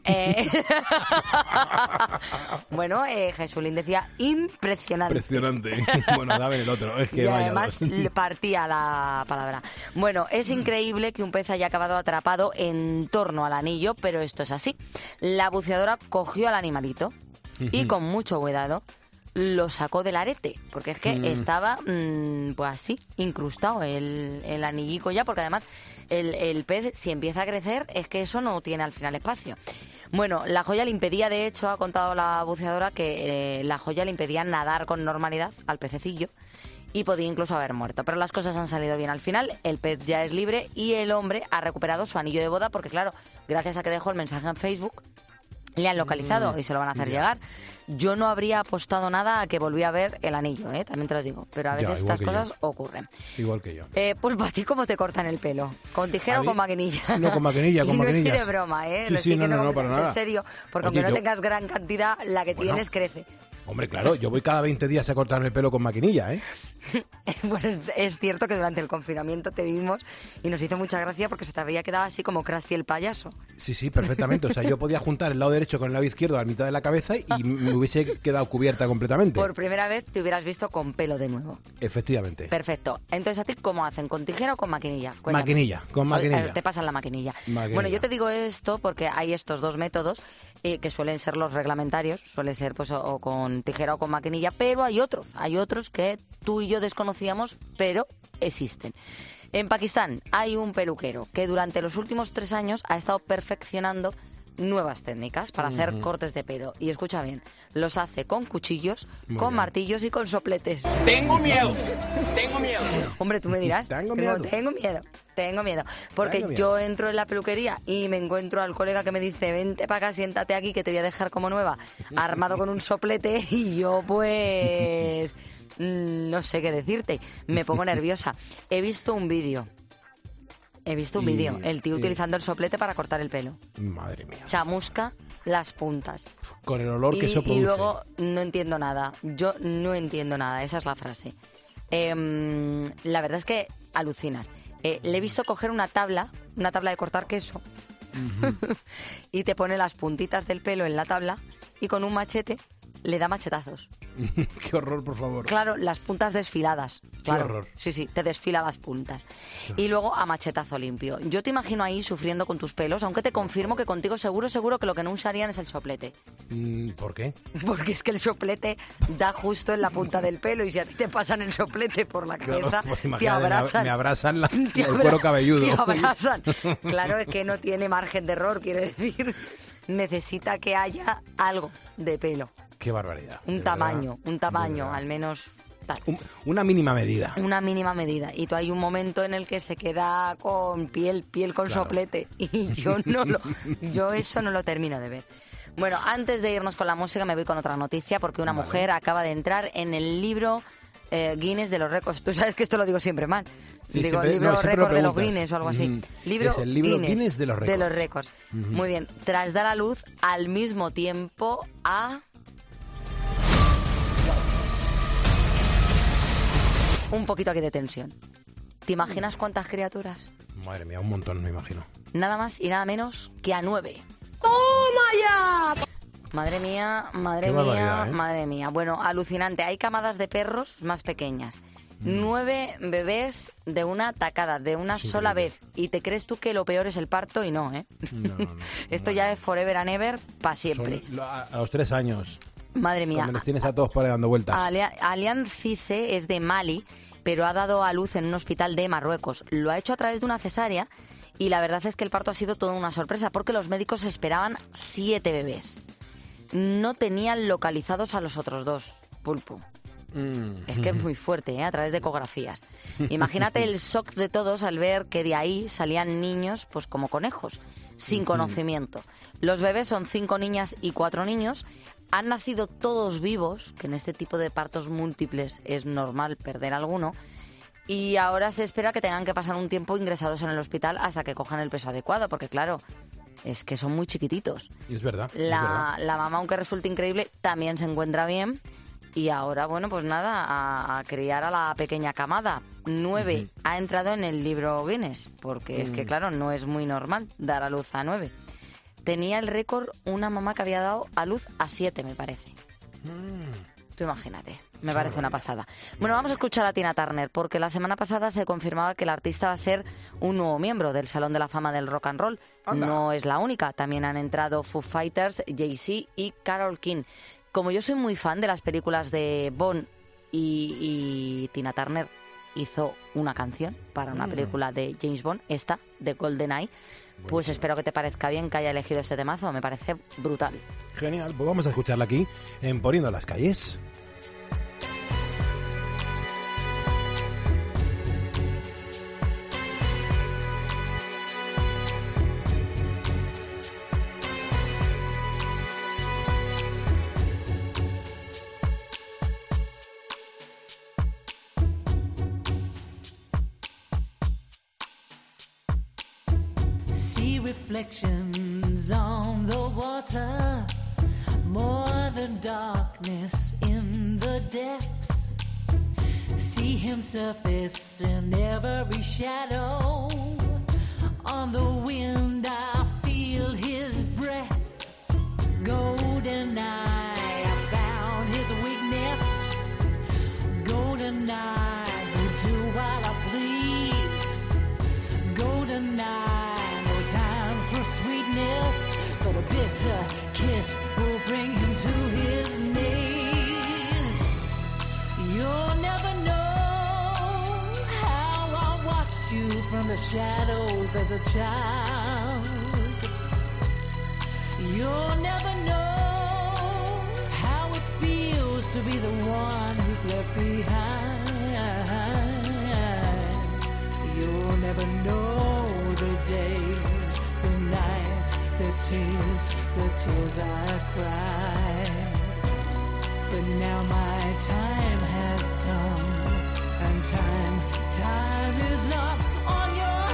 Jesulín decía impresionante. Impresionante. Bueno, dame el otro. Es que y vaya además le partía la palabra. Bueno, es increíble que un pez haya acabado atrapado en torno al anillo, pero esto es así. La buceadora cogió al animalito y con mucho cuidado lo sacó del arete, porque es que estaba pues así, incrustado el anillico ya, porque además el pez, si empieza a crecer, es que eso no tiene al final espacio. Bueno, la joya le impedía, de hecho, ha contado la buceadora que la joya le impedía nadar con normalidad al pececillo y podía incluso haber muerto. Pero las cosas han salido bien al final, el pez ya es libre y el hombre ha recuperado su anillo de boda porque, claro, gracias a que dejó el mensaje en Facebook, le han localizado y se lo van a hacer llegar. Yo no habría apostado nada a que volvía a ver el anillo, también te lo digo. Pero a veces estas cosas ocurren. Igual que yo. Pulpo, ¿a ti cómo te cortan el pelo? ¿Con tijera o con maquinilla? No, con maquinilla, con maquinilla. No estoy de broma, no, para nada. En serio, porque aunque no tengas gran cantidad, la que tienes crece. Hombre, claro, yo voy cada 20 días a cortarme el pelo con maquinilla, ¿eh? Bueno, es cierto que durante el confinamiento te vimos y nos hizo mucha gracia porque se te había quedado así como Krusty el payaso. Sí, perfectamente. O sea, yo podía juntar el lado derecho con el lado izquierdo a la mitad de la cabeza y me hubiese quedado cubierta completamente. Por primera vez te hubieras visto con pelo de nuevo. Efectivamente. Perfecto. Entonces, ¿a ti cómo hacen? ¿Con tijera o con maquinilla? Cuéntame. Maquinilla, con maquinilla. Te pasan la maquinilla. Bueno, yo te digo esto porque hay estos dos métodos que suelen ser los reglamentarios, suele ser pues o con tijera o con maquinilla, pero hay otros que tú y yo desconocíamos, pero existen. En Pakistán hay un peluquero que durante los últimos 3 años ha estado perfeccionando nuevas técnicas para hacer cortes de pelo. Y escucha bien, los hace con cuchillos, con martillos y con sopletes. Tengo miedo. Hombre, tú me dirás. Tengo miedo. Porque yo entro en la peluquería y me encuentro al colega que me dice, vente para acá, siéntate aquí que te voy a dejar como nueva, armado con un soplete, y yo pues... no sé qué decirte, me pongo nerviosa. He visto un vídeo, el tío utilizando el soplete para cortar el pelo. Madre mía. Chamusca las puntas. Con el olor que eso produce. Y luego no entiendo nada. Yo no entiendo nada, esa es la frase. La verdad es que alucinas. Le he visto coger una tabla de cortar queso y te pone las puntitas del pelo en la tabla y con un machete le da machetazos. Qué horror, por favor. Claro, las puntas desfiladas. Claro. Qué horror. Sí, te desfila las puntas. Y luego a machetazo limpio. Yo te imagino ahí sufriendo con tus pelos, aunque te confirmo que contigo seguro que lo que no usarían es el soplete. ¿Por qué? Porque es que el soplete da justo en la punta del pelo y si a ti te pasan el soplete por la cabeza, pues te abrazan. Me abrazan el cuero cabelludo. Te abrazan. Claro, es que no tiene margen de error, quiero decir. Necesita que haya algo de pelo. Qué barbaridad. Un tamaño, al menos tal. Una mínima medida. Una mínima medida. Y tú hay un momento en el que se queda con piel con soplete. Y yo eso no lo termino de ver. Bueno, antes de irnos con la música me voy con otra noticia porque una mujer acaba de entrar en el libro Guinness de los récords. Tú sabes que esto lo digo siempre mal. Sí, digo siempre, libro récord de los preguntas. Guinness o algo así. Es el libro Guinness de los récords. De los récords. Muy bien. Tras dar a luz al mismo tiempo a... Un poquito aquí de tensión. ¿Te imaginas cuántas criaturas? Madre mía, un montón, me imagino. Nada más y nada menos que a 9. ¡Toma ya! Madre mía, madre Qué mía, barbaridad, ¿eh? madre mía. Bueno, alucinante. Hay camadas de perros más pequeñas. 9 bebés de una tacada, de una sola vez. Y te crees tú que lo peor es el parto y no, ¿eh? No. Esto ya es forever and ever, para siempre. A los 3 años. Madre mía. Cuando les tienes a todos por ahí dando vueltas. Alian Cisse es de Mali, pero ha dado a luz en un hospital de Marruecos. Lo ha hecho a través de una cesárea y la verdad es que el parto ha sido toda una sorpresa porque los médicos esperaban 7 bebés. No tenían localizados a los otros 2, Pulpo. Es que es muy fuerte, ¿eh? A través de ecografías. Imagínate el shock de todos al ver que de ahí salían niños pues como conejos, sin conocimiento. Los bebés son 5 niñas y 4 niños. Han nacido todos vivos, que en este tipo de partos múltiples es normal perder alguno. Y ahora se espera que tengan que pasar un tiempo ingresados en el hospital hasta que cojan el peso adecuado, porque claro, es que son muy chiquititos. Es verdad. La mamá, aunque resulte increíble, también se encuentra bien. Y ahora, bueno, pues nada, a criar a la pequeña camada. 9 ha entrado en el libro Guinness, porque es que, claro, no es muy normal dar a luz a 9. Tenía el récord una mamá que había dado a luz a 7, me parece. Tú imagínate, me parece una pasada. Bueno, vamos a escuchar a Tina Turner, porque la semana pasada se confirmaba que la artista va a ser un nuevo miembro del Salón de la Fama del Rock and Roll. Anda. No es la única, también han entrado Foo Fighters, Jay-Z y Carole King. Como yo soy muy fan de las películas de Bond y Tina Turner hizo una canción para una película de James Bond, esta, de GoldenEye, pues espero que te parezca bien que haya elegido este temazo, me parece brutal. Genial, pues vamos a escucharla aquí en Poniendo las Calles. Reflections on the water, more than darkness in the depths. See him surface in every shadow. On the wind I feel his breath. Golden eye, I found his weakness. Golden eye, who do what I please. Golden eye, sweetness, but a bitter kiss will bring him to his knees. You'll never know how I watched you from the shadows as a child. You'll never know how it feels to be the one who's left behind. You'll never know the days, the nights, the tears I cried. But now my time has come, and time is not on your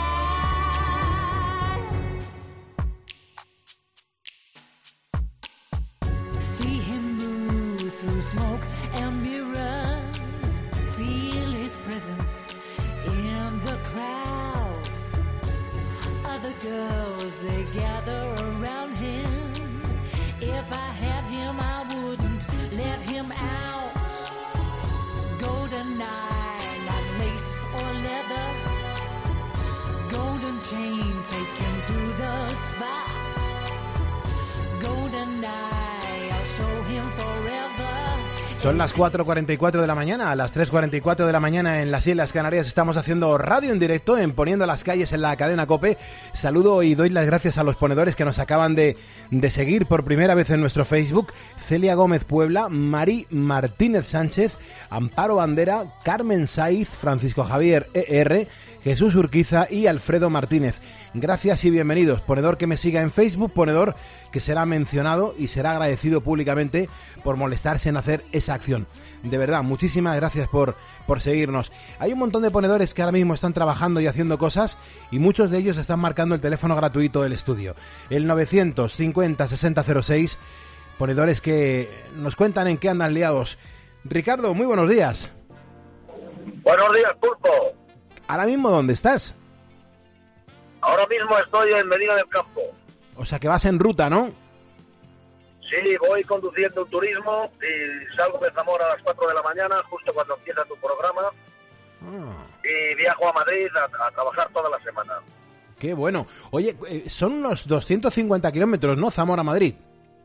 side. See him move through smoke and mirrors, feel his presence in the crowd. Other girls, they gather around him. If I had him, I wouldn't let him out. Golden eye, not lace or leather. Golden chain, take him to the spot. Golden eye, I'll show him forever. Son las 4:44 de la mañana, a las 3:44 de la mañana en las Islas Canarias estamos haciendo radio en directo en Poniendo las Calles en la cadena COPE. Saludo y doy las gracias a los ponedores que nos acaban de seguir por primera vez en nuestro Facebook. Celia Gómez Puebla, Mari Martínez Sánchez, Amparo Bandera, Carmen Saiz, Francisco Javier ER, Jesús Urquiza y Alfredo Martínez. Gracias y bienvenidos. Ponedor que me siga en Facebook, ponedor que será mencionado y será agradecido públicamente por molestarse en hacer esa acción. De verdad, muchísimas gracias por seguirnos. Hay un montón de ponedores que ahora mismo están trabajando y haciendo cosas y muchos de ellos están marcando el teléfono gratuito del estudio. El 950-6006, ponedores que nos cuentan en qué andan liados. Ricardo, muy buenos días. Buenos días, Pulpo. ¿Ahora mismo dónde estás? Ahora mismo estoy en Medina del Campo. O sea que vas en ruta, ¿no? Sí, voy conduciendo un turismo y salgo de Zamora a las 4 de la mañana, justo cuando empieza tu programa. Y viajo a Madrid a trabajar toda la semana. Qué bueno. Oye, son unos 250 kilómetros, ¿no? Zamora-Madrid.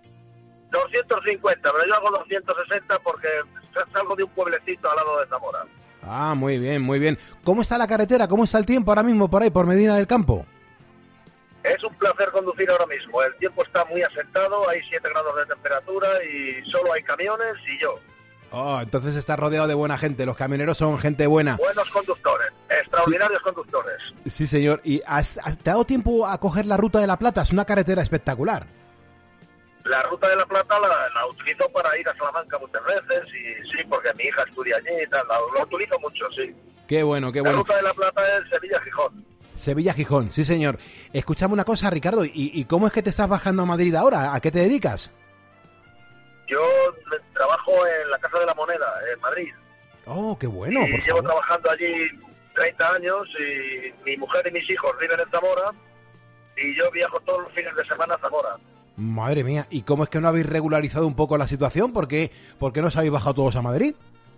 250, pero yo hago 260 porque salgo de un pueblecito al lado de Zamora. Ah, muy bien, muy bien. ¿Cómo está la carretera? ¿Cómo está el tiempo ahora mismo por ahí, por Medina del Campo? Es un placer conducir ahora mismo. El tiempo está muy asentado, hay 7 grados de temperatura y solo hay camiones y yo. Oh, entonces estás rodeado de buena gente. Los camioneros son gente buena. Buenos conductores, extraordinarios conductores. Sí, señor. ¿Y te ha dado tiempo a coger la Ruta de la Plata? Es una carretera espectacular. La Ruta de la Plata la utilizo para ir a Salamanca muchas veces y sí, porque mi hija estudia allí y tal. Lo utilizo mucho, sí. Qué bueno, qué bueno. La Ruta de la Plata es Sevilla-Gijón. Sevilla-Gijón, sí señor. Escuchame una cosa, Ricardo, ¿y cómo es que te estás bajando a Madrid ahora? ¿A qué te dedicas? Yo trabajo en la Casa de la Moneda, en Madrid. Oh, qué bueno, y por llevo favor. trabajando allí 30 años y mi mujer y mis hijos viven en Zamora y yo viajo todos los fines de semana a Zamora. Madre mía, ¿y cómo es que no habéis regularizado un poco la situación? ¿Por qué no os habéis bajado todos a Madrid?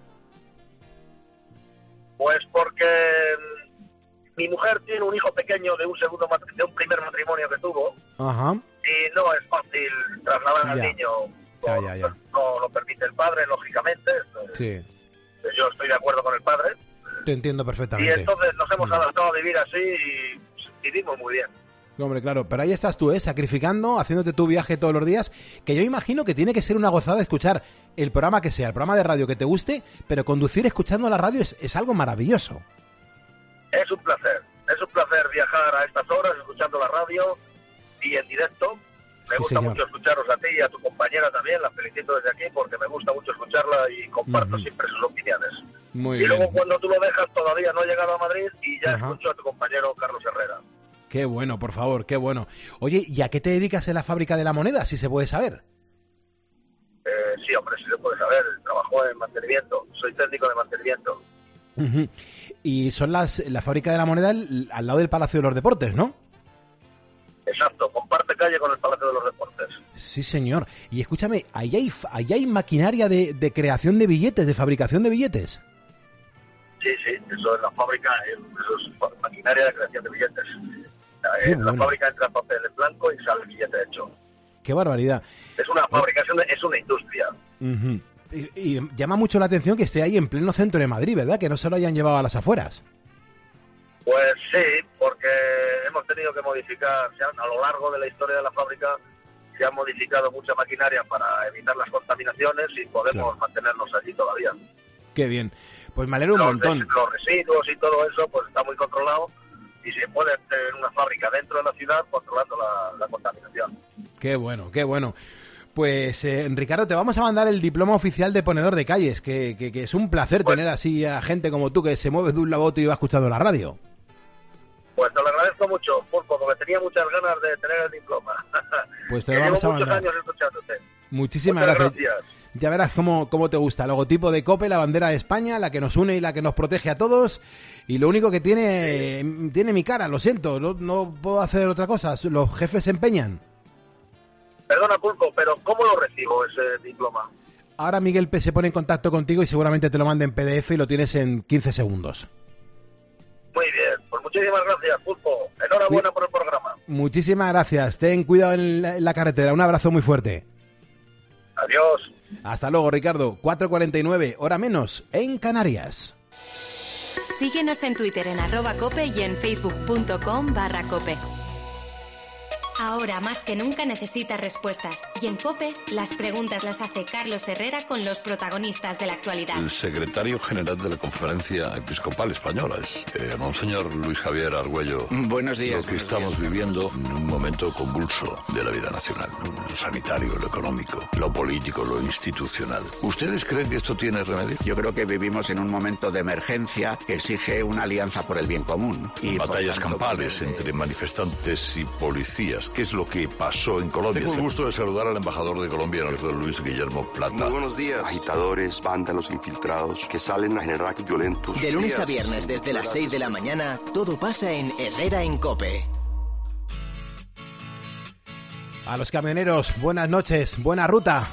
Pues porque mi mujer tiene un hijo pequeño de un primer matrimonio que tuvo. Ajá. Y no es fácil trasladar al Ya. niño. Ya. No lo permite el padre, lógicamente. Sí, Yo estoy de acuerdo con el padre. te entiendo Y perfectamente. entonces nos hemos adaptado a vivir así y vivimos muy bien. Hombre, claro, pero ahí estás tú, sacrificando, haciéndote tu viaje todos los días, que yo imagino que tiene que ser una gozada escuchar el programa que sea, el programa de radio que te guste, pero conducir escuchando la radio es algo maravilloso. Es un placer viajar a estas horas escuchando la radio y en directo. Me Sí, gusta señor. mucho escucharos a ti y a tu compañera también, la felicito desde aquí porque me gusta mucho escucharla y comparto siempre sus opiniones. Muy y bien. luego cuando tú lo dejas todavía no he llegado a Madrid y ya Ajá. escucho a tu compañero Carlos Herrera. Qué bueno, por favor, qué bueno. Oye, ¿y a qué te dedicas en la Fábrica de la Moneda, si se puede saber? Sí, hombre, si se puede saber, trabajo en mantenimiento, soy técnico de mantenimiento. Ujú. Y son la Fábrica de la Moneda al lado del Palacio de los Deportes, ¿no? Exacto, comparte calle con el Palacio de los Deportes. Sí, señor. Y escúchame, ahí hay maquinaria de creación de billetes, de fabricación de billetes. Sí, eso es la fábrica, eso es maquinaria de creación de billetes. Qué En la bueno. fábrica entra papel en blanco y sale el billete hecho. Qué barbaridad. Es una fábrica, es una industria. Ujú. Y llama mucho la atención que esté ahí en pleno centro de Madrid, ¿verdad? Que no se lo hayan llevado a las afueras. Pues sí, porque hemos tenido que modificar, a lo largo de la historia de la fábrica, se ha modificado mucha maquinaria para evitar las contaminaciones y podemos mantenernos allí todavía. Qué bien. Pues me alegro un montón. Los residuos y todo eso pues está muy controlado y se puede tener una fábrica dentro de la ciudad controlando la contaminación. Qué bueno, qué bueno. Pues Ricardo, te vamos a mandar el diploma oficial de ponedor de calles, que es un placer tener así a gente como tú que se mueve de un lado a otro y va escuchando la radio. Pues te lo agradezco mucho, Pulpo, porque tenía muchas ganas de tener el diploma. Pues te Que lo vamos a llevo muchos mandar. años escuchándote. Muchísimas Muchas gracias. Ya verás cómo te gusta. Logotipo de COPE, la bandera de España, la que nos une y la que nos protege a todos. Y lo único que tiene mi cara, lo siento, no puedo hacer otra cosa. Los jefes se empeñan. Perdona, Pulpo, pero ¿cómo lo recibo ese diploma? Ahora Miguel P. se pone en contacto contigo y seguramente te lo mande en PDF y lo tienes en 15 segundos. Muy bien, pues muchísimas gracias, Pulpo. Enhorabuena por el programa. Muchísimas gracias. Ten cuidado en la carretera. Un abrazo muy fuerte. Adiós. Hasta luego, Ricardo. 4:49, hora menos, en Canarias. Síguenos en Twitter en @cope y en facebook.com/cope. Ahora más que nunca necesitas respuestas. Y en COPE, las preguntas las hace Carlos Herrera con los protagonistas de la actualidad. El secretario general de la Conferencia Episcopal Española es Monseñor Luis Javier Argüello. Buenos días. Lo que estamos viviendo en un momento convulso de la vida nacional. Lo sanitario, lo económico, lo político, lo institucional. ¿Ustedes creen que esto tiene remedio? Yo creo que vivimos en un momento de emergencia que exige una alianza por el bien común. Y batallas campales entre manifestantes y policías. ¿Qué es lo que pasó en Colombia? Tengo el gusto de saludar al embajador de Colombia, el doctor Luis Guillermo Plata. Muy buenos días. Agitadores, vándalos, infiltrados, que salen a generar actos violentos. De lunes a viernes, desde las 6 de la mañana, todo pasa en Herrera en COPE. A los camioneros, buenas noches, buena ruta.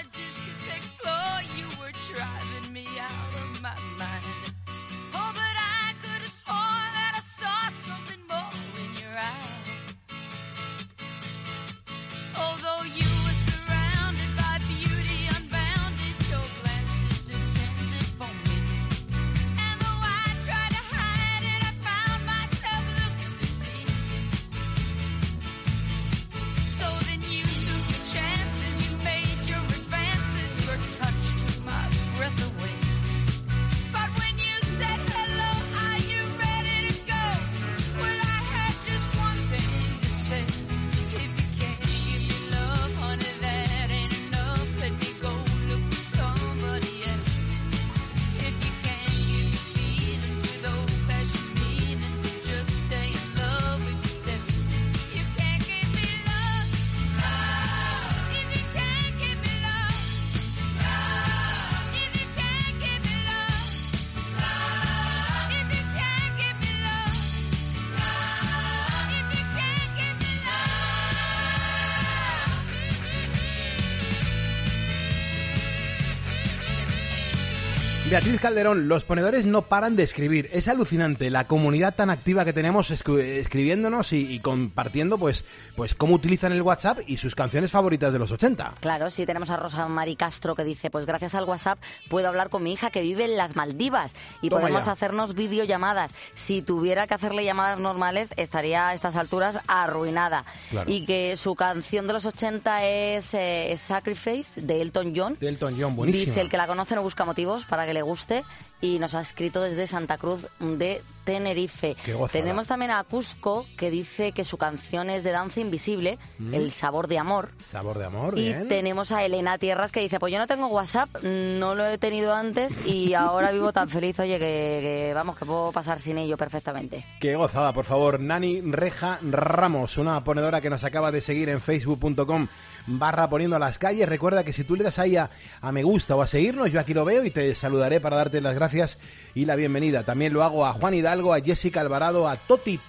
Beatriz Calderón, los ponedores no paran de escribir. Es alucinante la comunidad tan activa que tenemos escribiéndonos y compartiendo pues cómo utilizan el WhatsApp y sus canciones favoritas de los 80. Claro, sí, tenemos a Rosa Mari Castro que dice, pues gracias al WhatsApp puedo hablar con mi hija que vive en las Maldivas y Toma podemos ya. hacernos videollamadas. Si tuviera que hacerle llamadas normales estaría a estas alturas arruinada. Claro. Y que su canción de los 80 es Sacrifice de Elton John. De Elton John, buenísima. Dice, el que la conoce no busca motivos para que le guste, y nos ha escrito desde Santa Cruz de Tenerife. Qué gozada. Tenemos también a Cusco, que dice que su canción es de Danza Invisible, El sabor de amor. Sabor de amor, Y bien. tenemos a Elena Tierras, que dice, pues yo no tengo WhatsApp, no lo he tenido antes y ahora vivo tan feliz, oye, que vamos, que puedo pasar sin ello perfectamente. Qué gozada, por favor. Nani Reja Ramos, una ponedora que nos acaba de seguir en facebook.com/poniendo a las calles. Recuerda que si tú le das ahí a me gusta o a seguirnos, yo aquí lo veo y te saludaré para darte las gracias y la bienvenida. También lo hago a Juan Hidalgo, a Jessica Alvarado, a Toti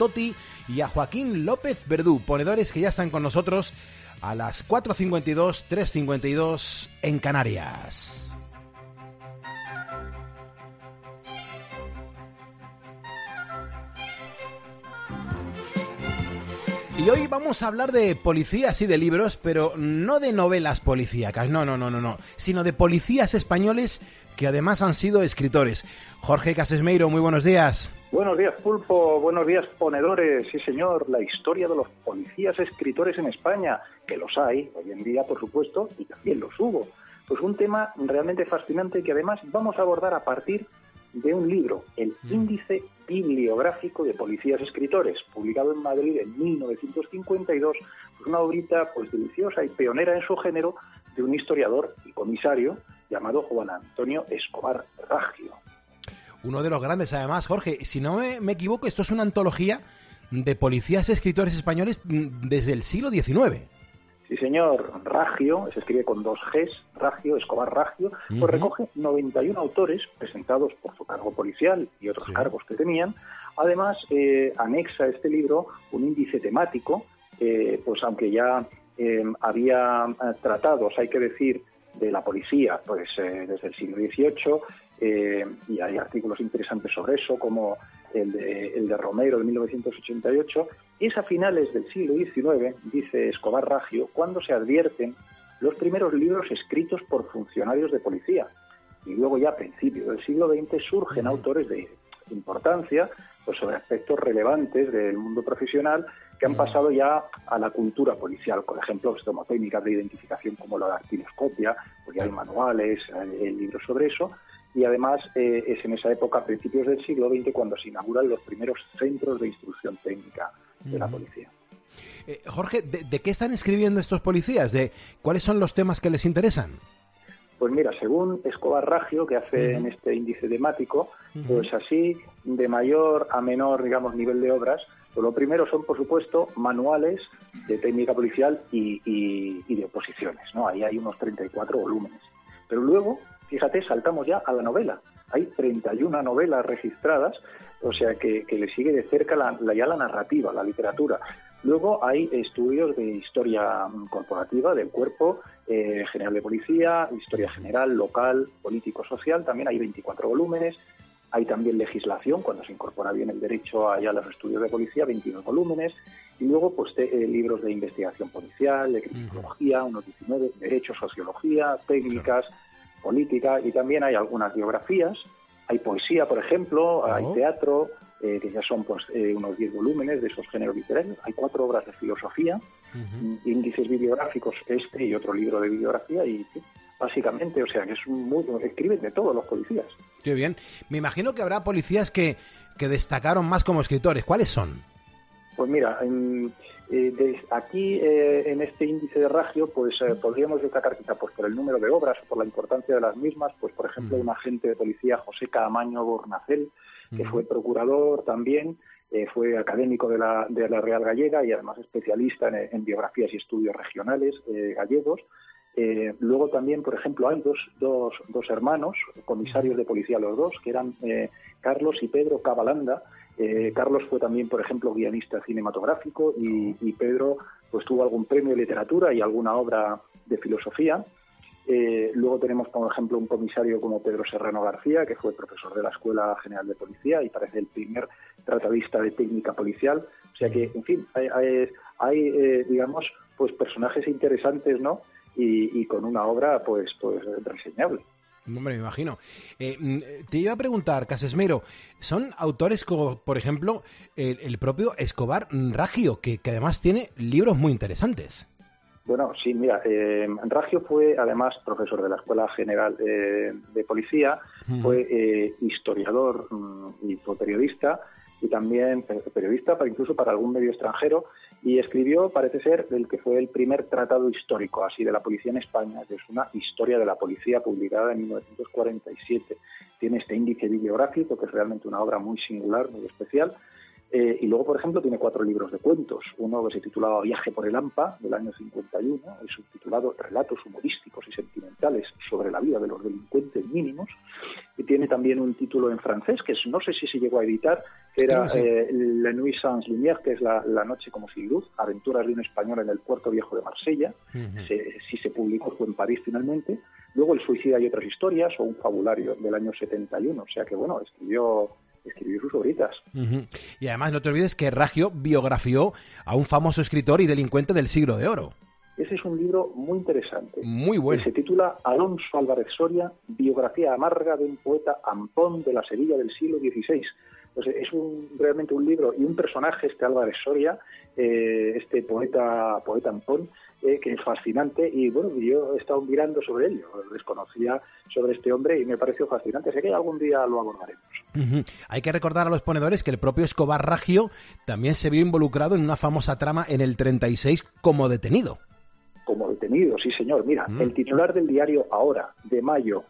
y a Joaquín López Verdú, ponedores que ya están con nosotros a las 4:52, 3:52 en Canarias. Y hoy vamos a hablar de policías y de libros, pero no de novelas policíacas, no, sino de policías españoles que además han sido escritores. Jorge Casesmeiro, muy buenos días. Buenos días, Pulpo. Buenos días, ponedores. Sí, señor, la historia de los policías escritores en España, que los hay hoy en día, por supuesto, y también los hubo. Pues un tema realmente fascinante que además vamos a abordar a partir de un libro, el Índice Bibliográfico de Policías Escritores, publicado en Madrid en 1952, pues una obrita pues deliciosa y pionera en su género de un historiador y comisario llamado Juan Antonio Escobar Raggio. Uno de los grandes, además, Jorge, si no me equivoco, esto es una antología de policías escritores españoles desde el siglo XIX. Sí, señor. Raggio, se escribe con 2 Gs, Raggio, Escobar Raggio, pues recoge 91 autores presentados por su cargo policial y otros cargos que tenían. Además, anexa a este libro un índice temático, pues aunque ya había tratados, hay que decir, de la policía, pues desde el siglo XVIII, y hay artículos interesantes sobre eso, como el de Romero de 1988, es a finales del siglo XIX, dice Escobar Raggio, cuando se advierten los primeros libros escritos por funcionarios de policía. Y luego ya a principios del siglo XX surgen autores de importancia pues sobre aspectos relevantes del mundo profesional que han pasado ya a la cultura policial. Por ejemplo, como técnicas de identificación como la dactiloscopia, pues ya hay manuales, hay libros sobre eso. Y además es en esa época, a principios del siglo XX, cuando se inauguran los primeros centros de instrucción técnica de la policía. Jorge, ¿de qué están escribiendo estos policías? ¿De cuáles son los temas que les interesan? Pues mira, según Escobar Raggio, que hace en este índice temático, pues así, de mayor a menor, digamos, nivel de obras, pues lo primero son, por supuesto, manuales de técnica policial y de oposiciones, ¿no? Ahí hay unos 34 volúmenes. Pero luego, fíjate, saltamos ya a la novela. Hay 31 novelas registradas, o sea que le sigue de cerca ya la narrativa, la literatura. Luego hay estudios de historia corporativa del cuerpo, general de policía, historia general, local, político-social, también hay 24 volúmenes. Hay también legislación, cuando se incorpora bien el derecho a los estudios de policía, 22 volúmenes. Y luego pues libros de investigación policial, de criminología, unos 19, derecho, sociología, técnicas, política, y también hay algunas biografías. Hay poesía, por ejemplo, hay teatro, que ya son pues unos 10 volúmenes de esos géneros literarios. Hay 4 obras de filosofía, índices bibliográficos, este y otro libro de bibliografía, y sí, básicamente, o sea, que escriben de todos los policías. Qué bien. Me imagino que habrá policías que destacaron más como escritores. ¿Cuáles son? Pues mira, aquí en este índice de Raggio, pues podríamos destacar quizá pues por el número de obras o por la importancia de las mismas, pues por ejemplo un agente de policía, José Caamaño Bornacel, que fue procurador también, fue académico de la Real Gallega y además especialista en biografías y estudios regionales gallegos. Luego también, por ejemplo, hay dos hermanos, comisarios de policía los dos, que eran Carlos y Pedro Cabalanda. Carlos fue también, por ejemplo, guionista cinematográfico y Pedro pues tuvo algún premio de literatura y alguna obra de filosofía. Luego tenemos, por ejemplo, un comisario como Pedro Serrano García, que fue profesor de la Escuela General de Policía y parece el primer tratadista de técnica policial. O sea que, en fin, hay digamos, pues personajes interesantes, ¿no? Y con una obra pues reseñable. Hombre, me imagino. Te iba a preguntar, Casesmero, son autores como, por ejemplo, el propio Escobar Raggio, que además tiene libros muy interesantes. Bueno, sí, mira, Raggio fue además profesor de la Escuela General de Policía, fue historiador y fue periodista, y también periodista incluso para algún medio extranjero, y escribió, parece ser, el que fue el primer tratado histórico así de la policía en España, que es una historia de la policía publicada en 1947. Tiene este índice bibliográfico, que es realmente una obra muy singular, muy especial. Y luego, por ejemplo, tiene 4 libros de cuentos. Uno que se titulaba Viaje por el Hampa, del año 51, y subtitulado Relatos humorísticos y sentimentales sobre la vida de los delincuentes mínimos. Y tiene también un título en francés, que no sé si se llegó a editar, que era La Nuit sans lumière, que es la noche como sin luz, aventuras de un español en el puerto viejo de Marsella. Sí se publicó, fue en París finalmente. Luego El suicida y otras historias, o un fabulario del año 71. O sea que, bueno, escribió sus obritas. Y además no te olvides que Raggio biografió a un famoso escritor y delincuente del Siglo de Oro. Ese es un libro muy interesante. Muy bueno. Se titula Alonso Álvarez Soria, biografía amarga de un poeta ampón de la Sevilla del siglo XVI. Entonces, es realmente un libro y un personaje, este Álvarez Soria, este poeta ampón, que es fascinante, y bueno, yo he estado mirando sobre él, yo desconocía sobre este hombre y me pareció fascinante, así que algún día lo abordaremos. Hay que recordar a los ponedores que el propio Escobar Raggio también se vio involucrado en una famosa trama en el 36 como detenido. Como detenido, sí señor. Mira, el titular del diario Ahora, de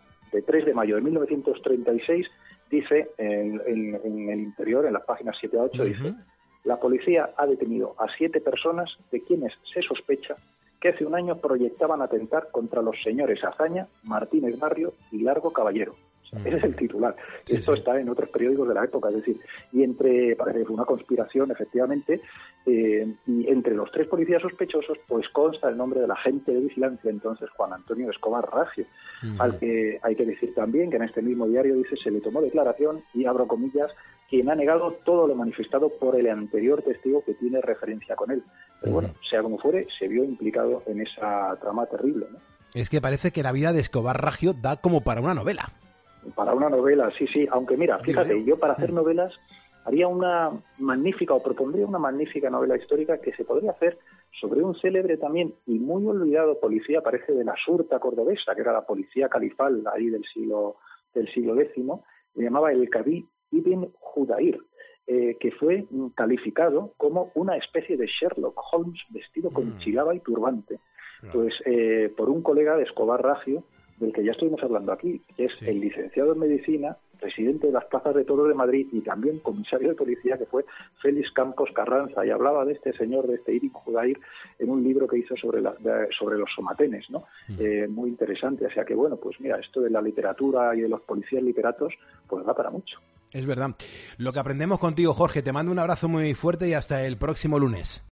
3 de mayo de 1936, dice en el interior, en las páginas 7 a 8, dice: la policía ha detenido a 7 personas de quienes se sospecha que hace un año proyectaban atentar contra los señores Azaña, Martínez Barrio y Largo Caballero. Ese es el titular. Esto está en otros periódicos de la época, es decir, parece una conspiración, efectivamente, y entre los 3 policías sospechosos, pues consta el nombre del agente de vigilancia, entonces Juan Antonio Escobar Raggio, al que hay que decir también que en este mismo diario dice se le tomó declaración y, abro comillas, quien ha negado todo lo manifestado por el anterior testigo que tiene referencia con él. Pero bueno, sea como fuere, se vio implicado en esa trama terrible, ¿no? Es que parece que la vida de Escobar Raggio da como para una novela. Para una novela, sí, aunque mira, fíjate, yo para hacer novelas haría una magnífica, o propondría una magnífica novela histórica que se podría hacer sobre un célebre también y muy olvidado policía, parece de la Surta cordobesa, que era la policía califal ahí del siglo X, se llamaba el Kadí Ibn Judair, que fue calificado como una especie de Sherlock Holmes vestido con chilaba y turbante, pues por un colega de Escobar Raggio, del que ya estuvimos hablando aquí, que es el licenciado en Medicina, presidente de las Plazas de Toros de Madrid y también comisario de policía, que fue Félix Campos Carranza, y hablaba de este señor, de este Ibn Judair, en un libro que hizo sobre los somatenes, ¿no? Muy interesante, o sea que bueno, pues mira, esto de la literatura y de los policías literatos, pues da para mucho. Es verdad. Lo que aprendemos contigo, Jorge, te mando un abrazo muy fuerte y hasta el próximo lunes.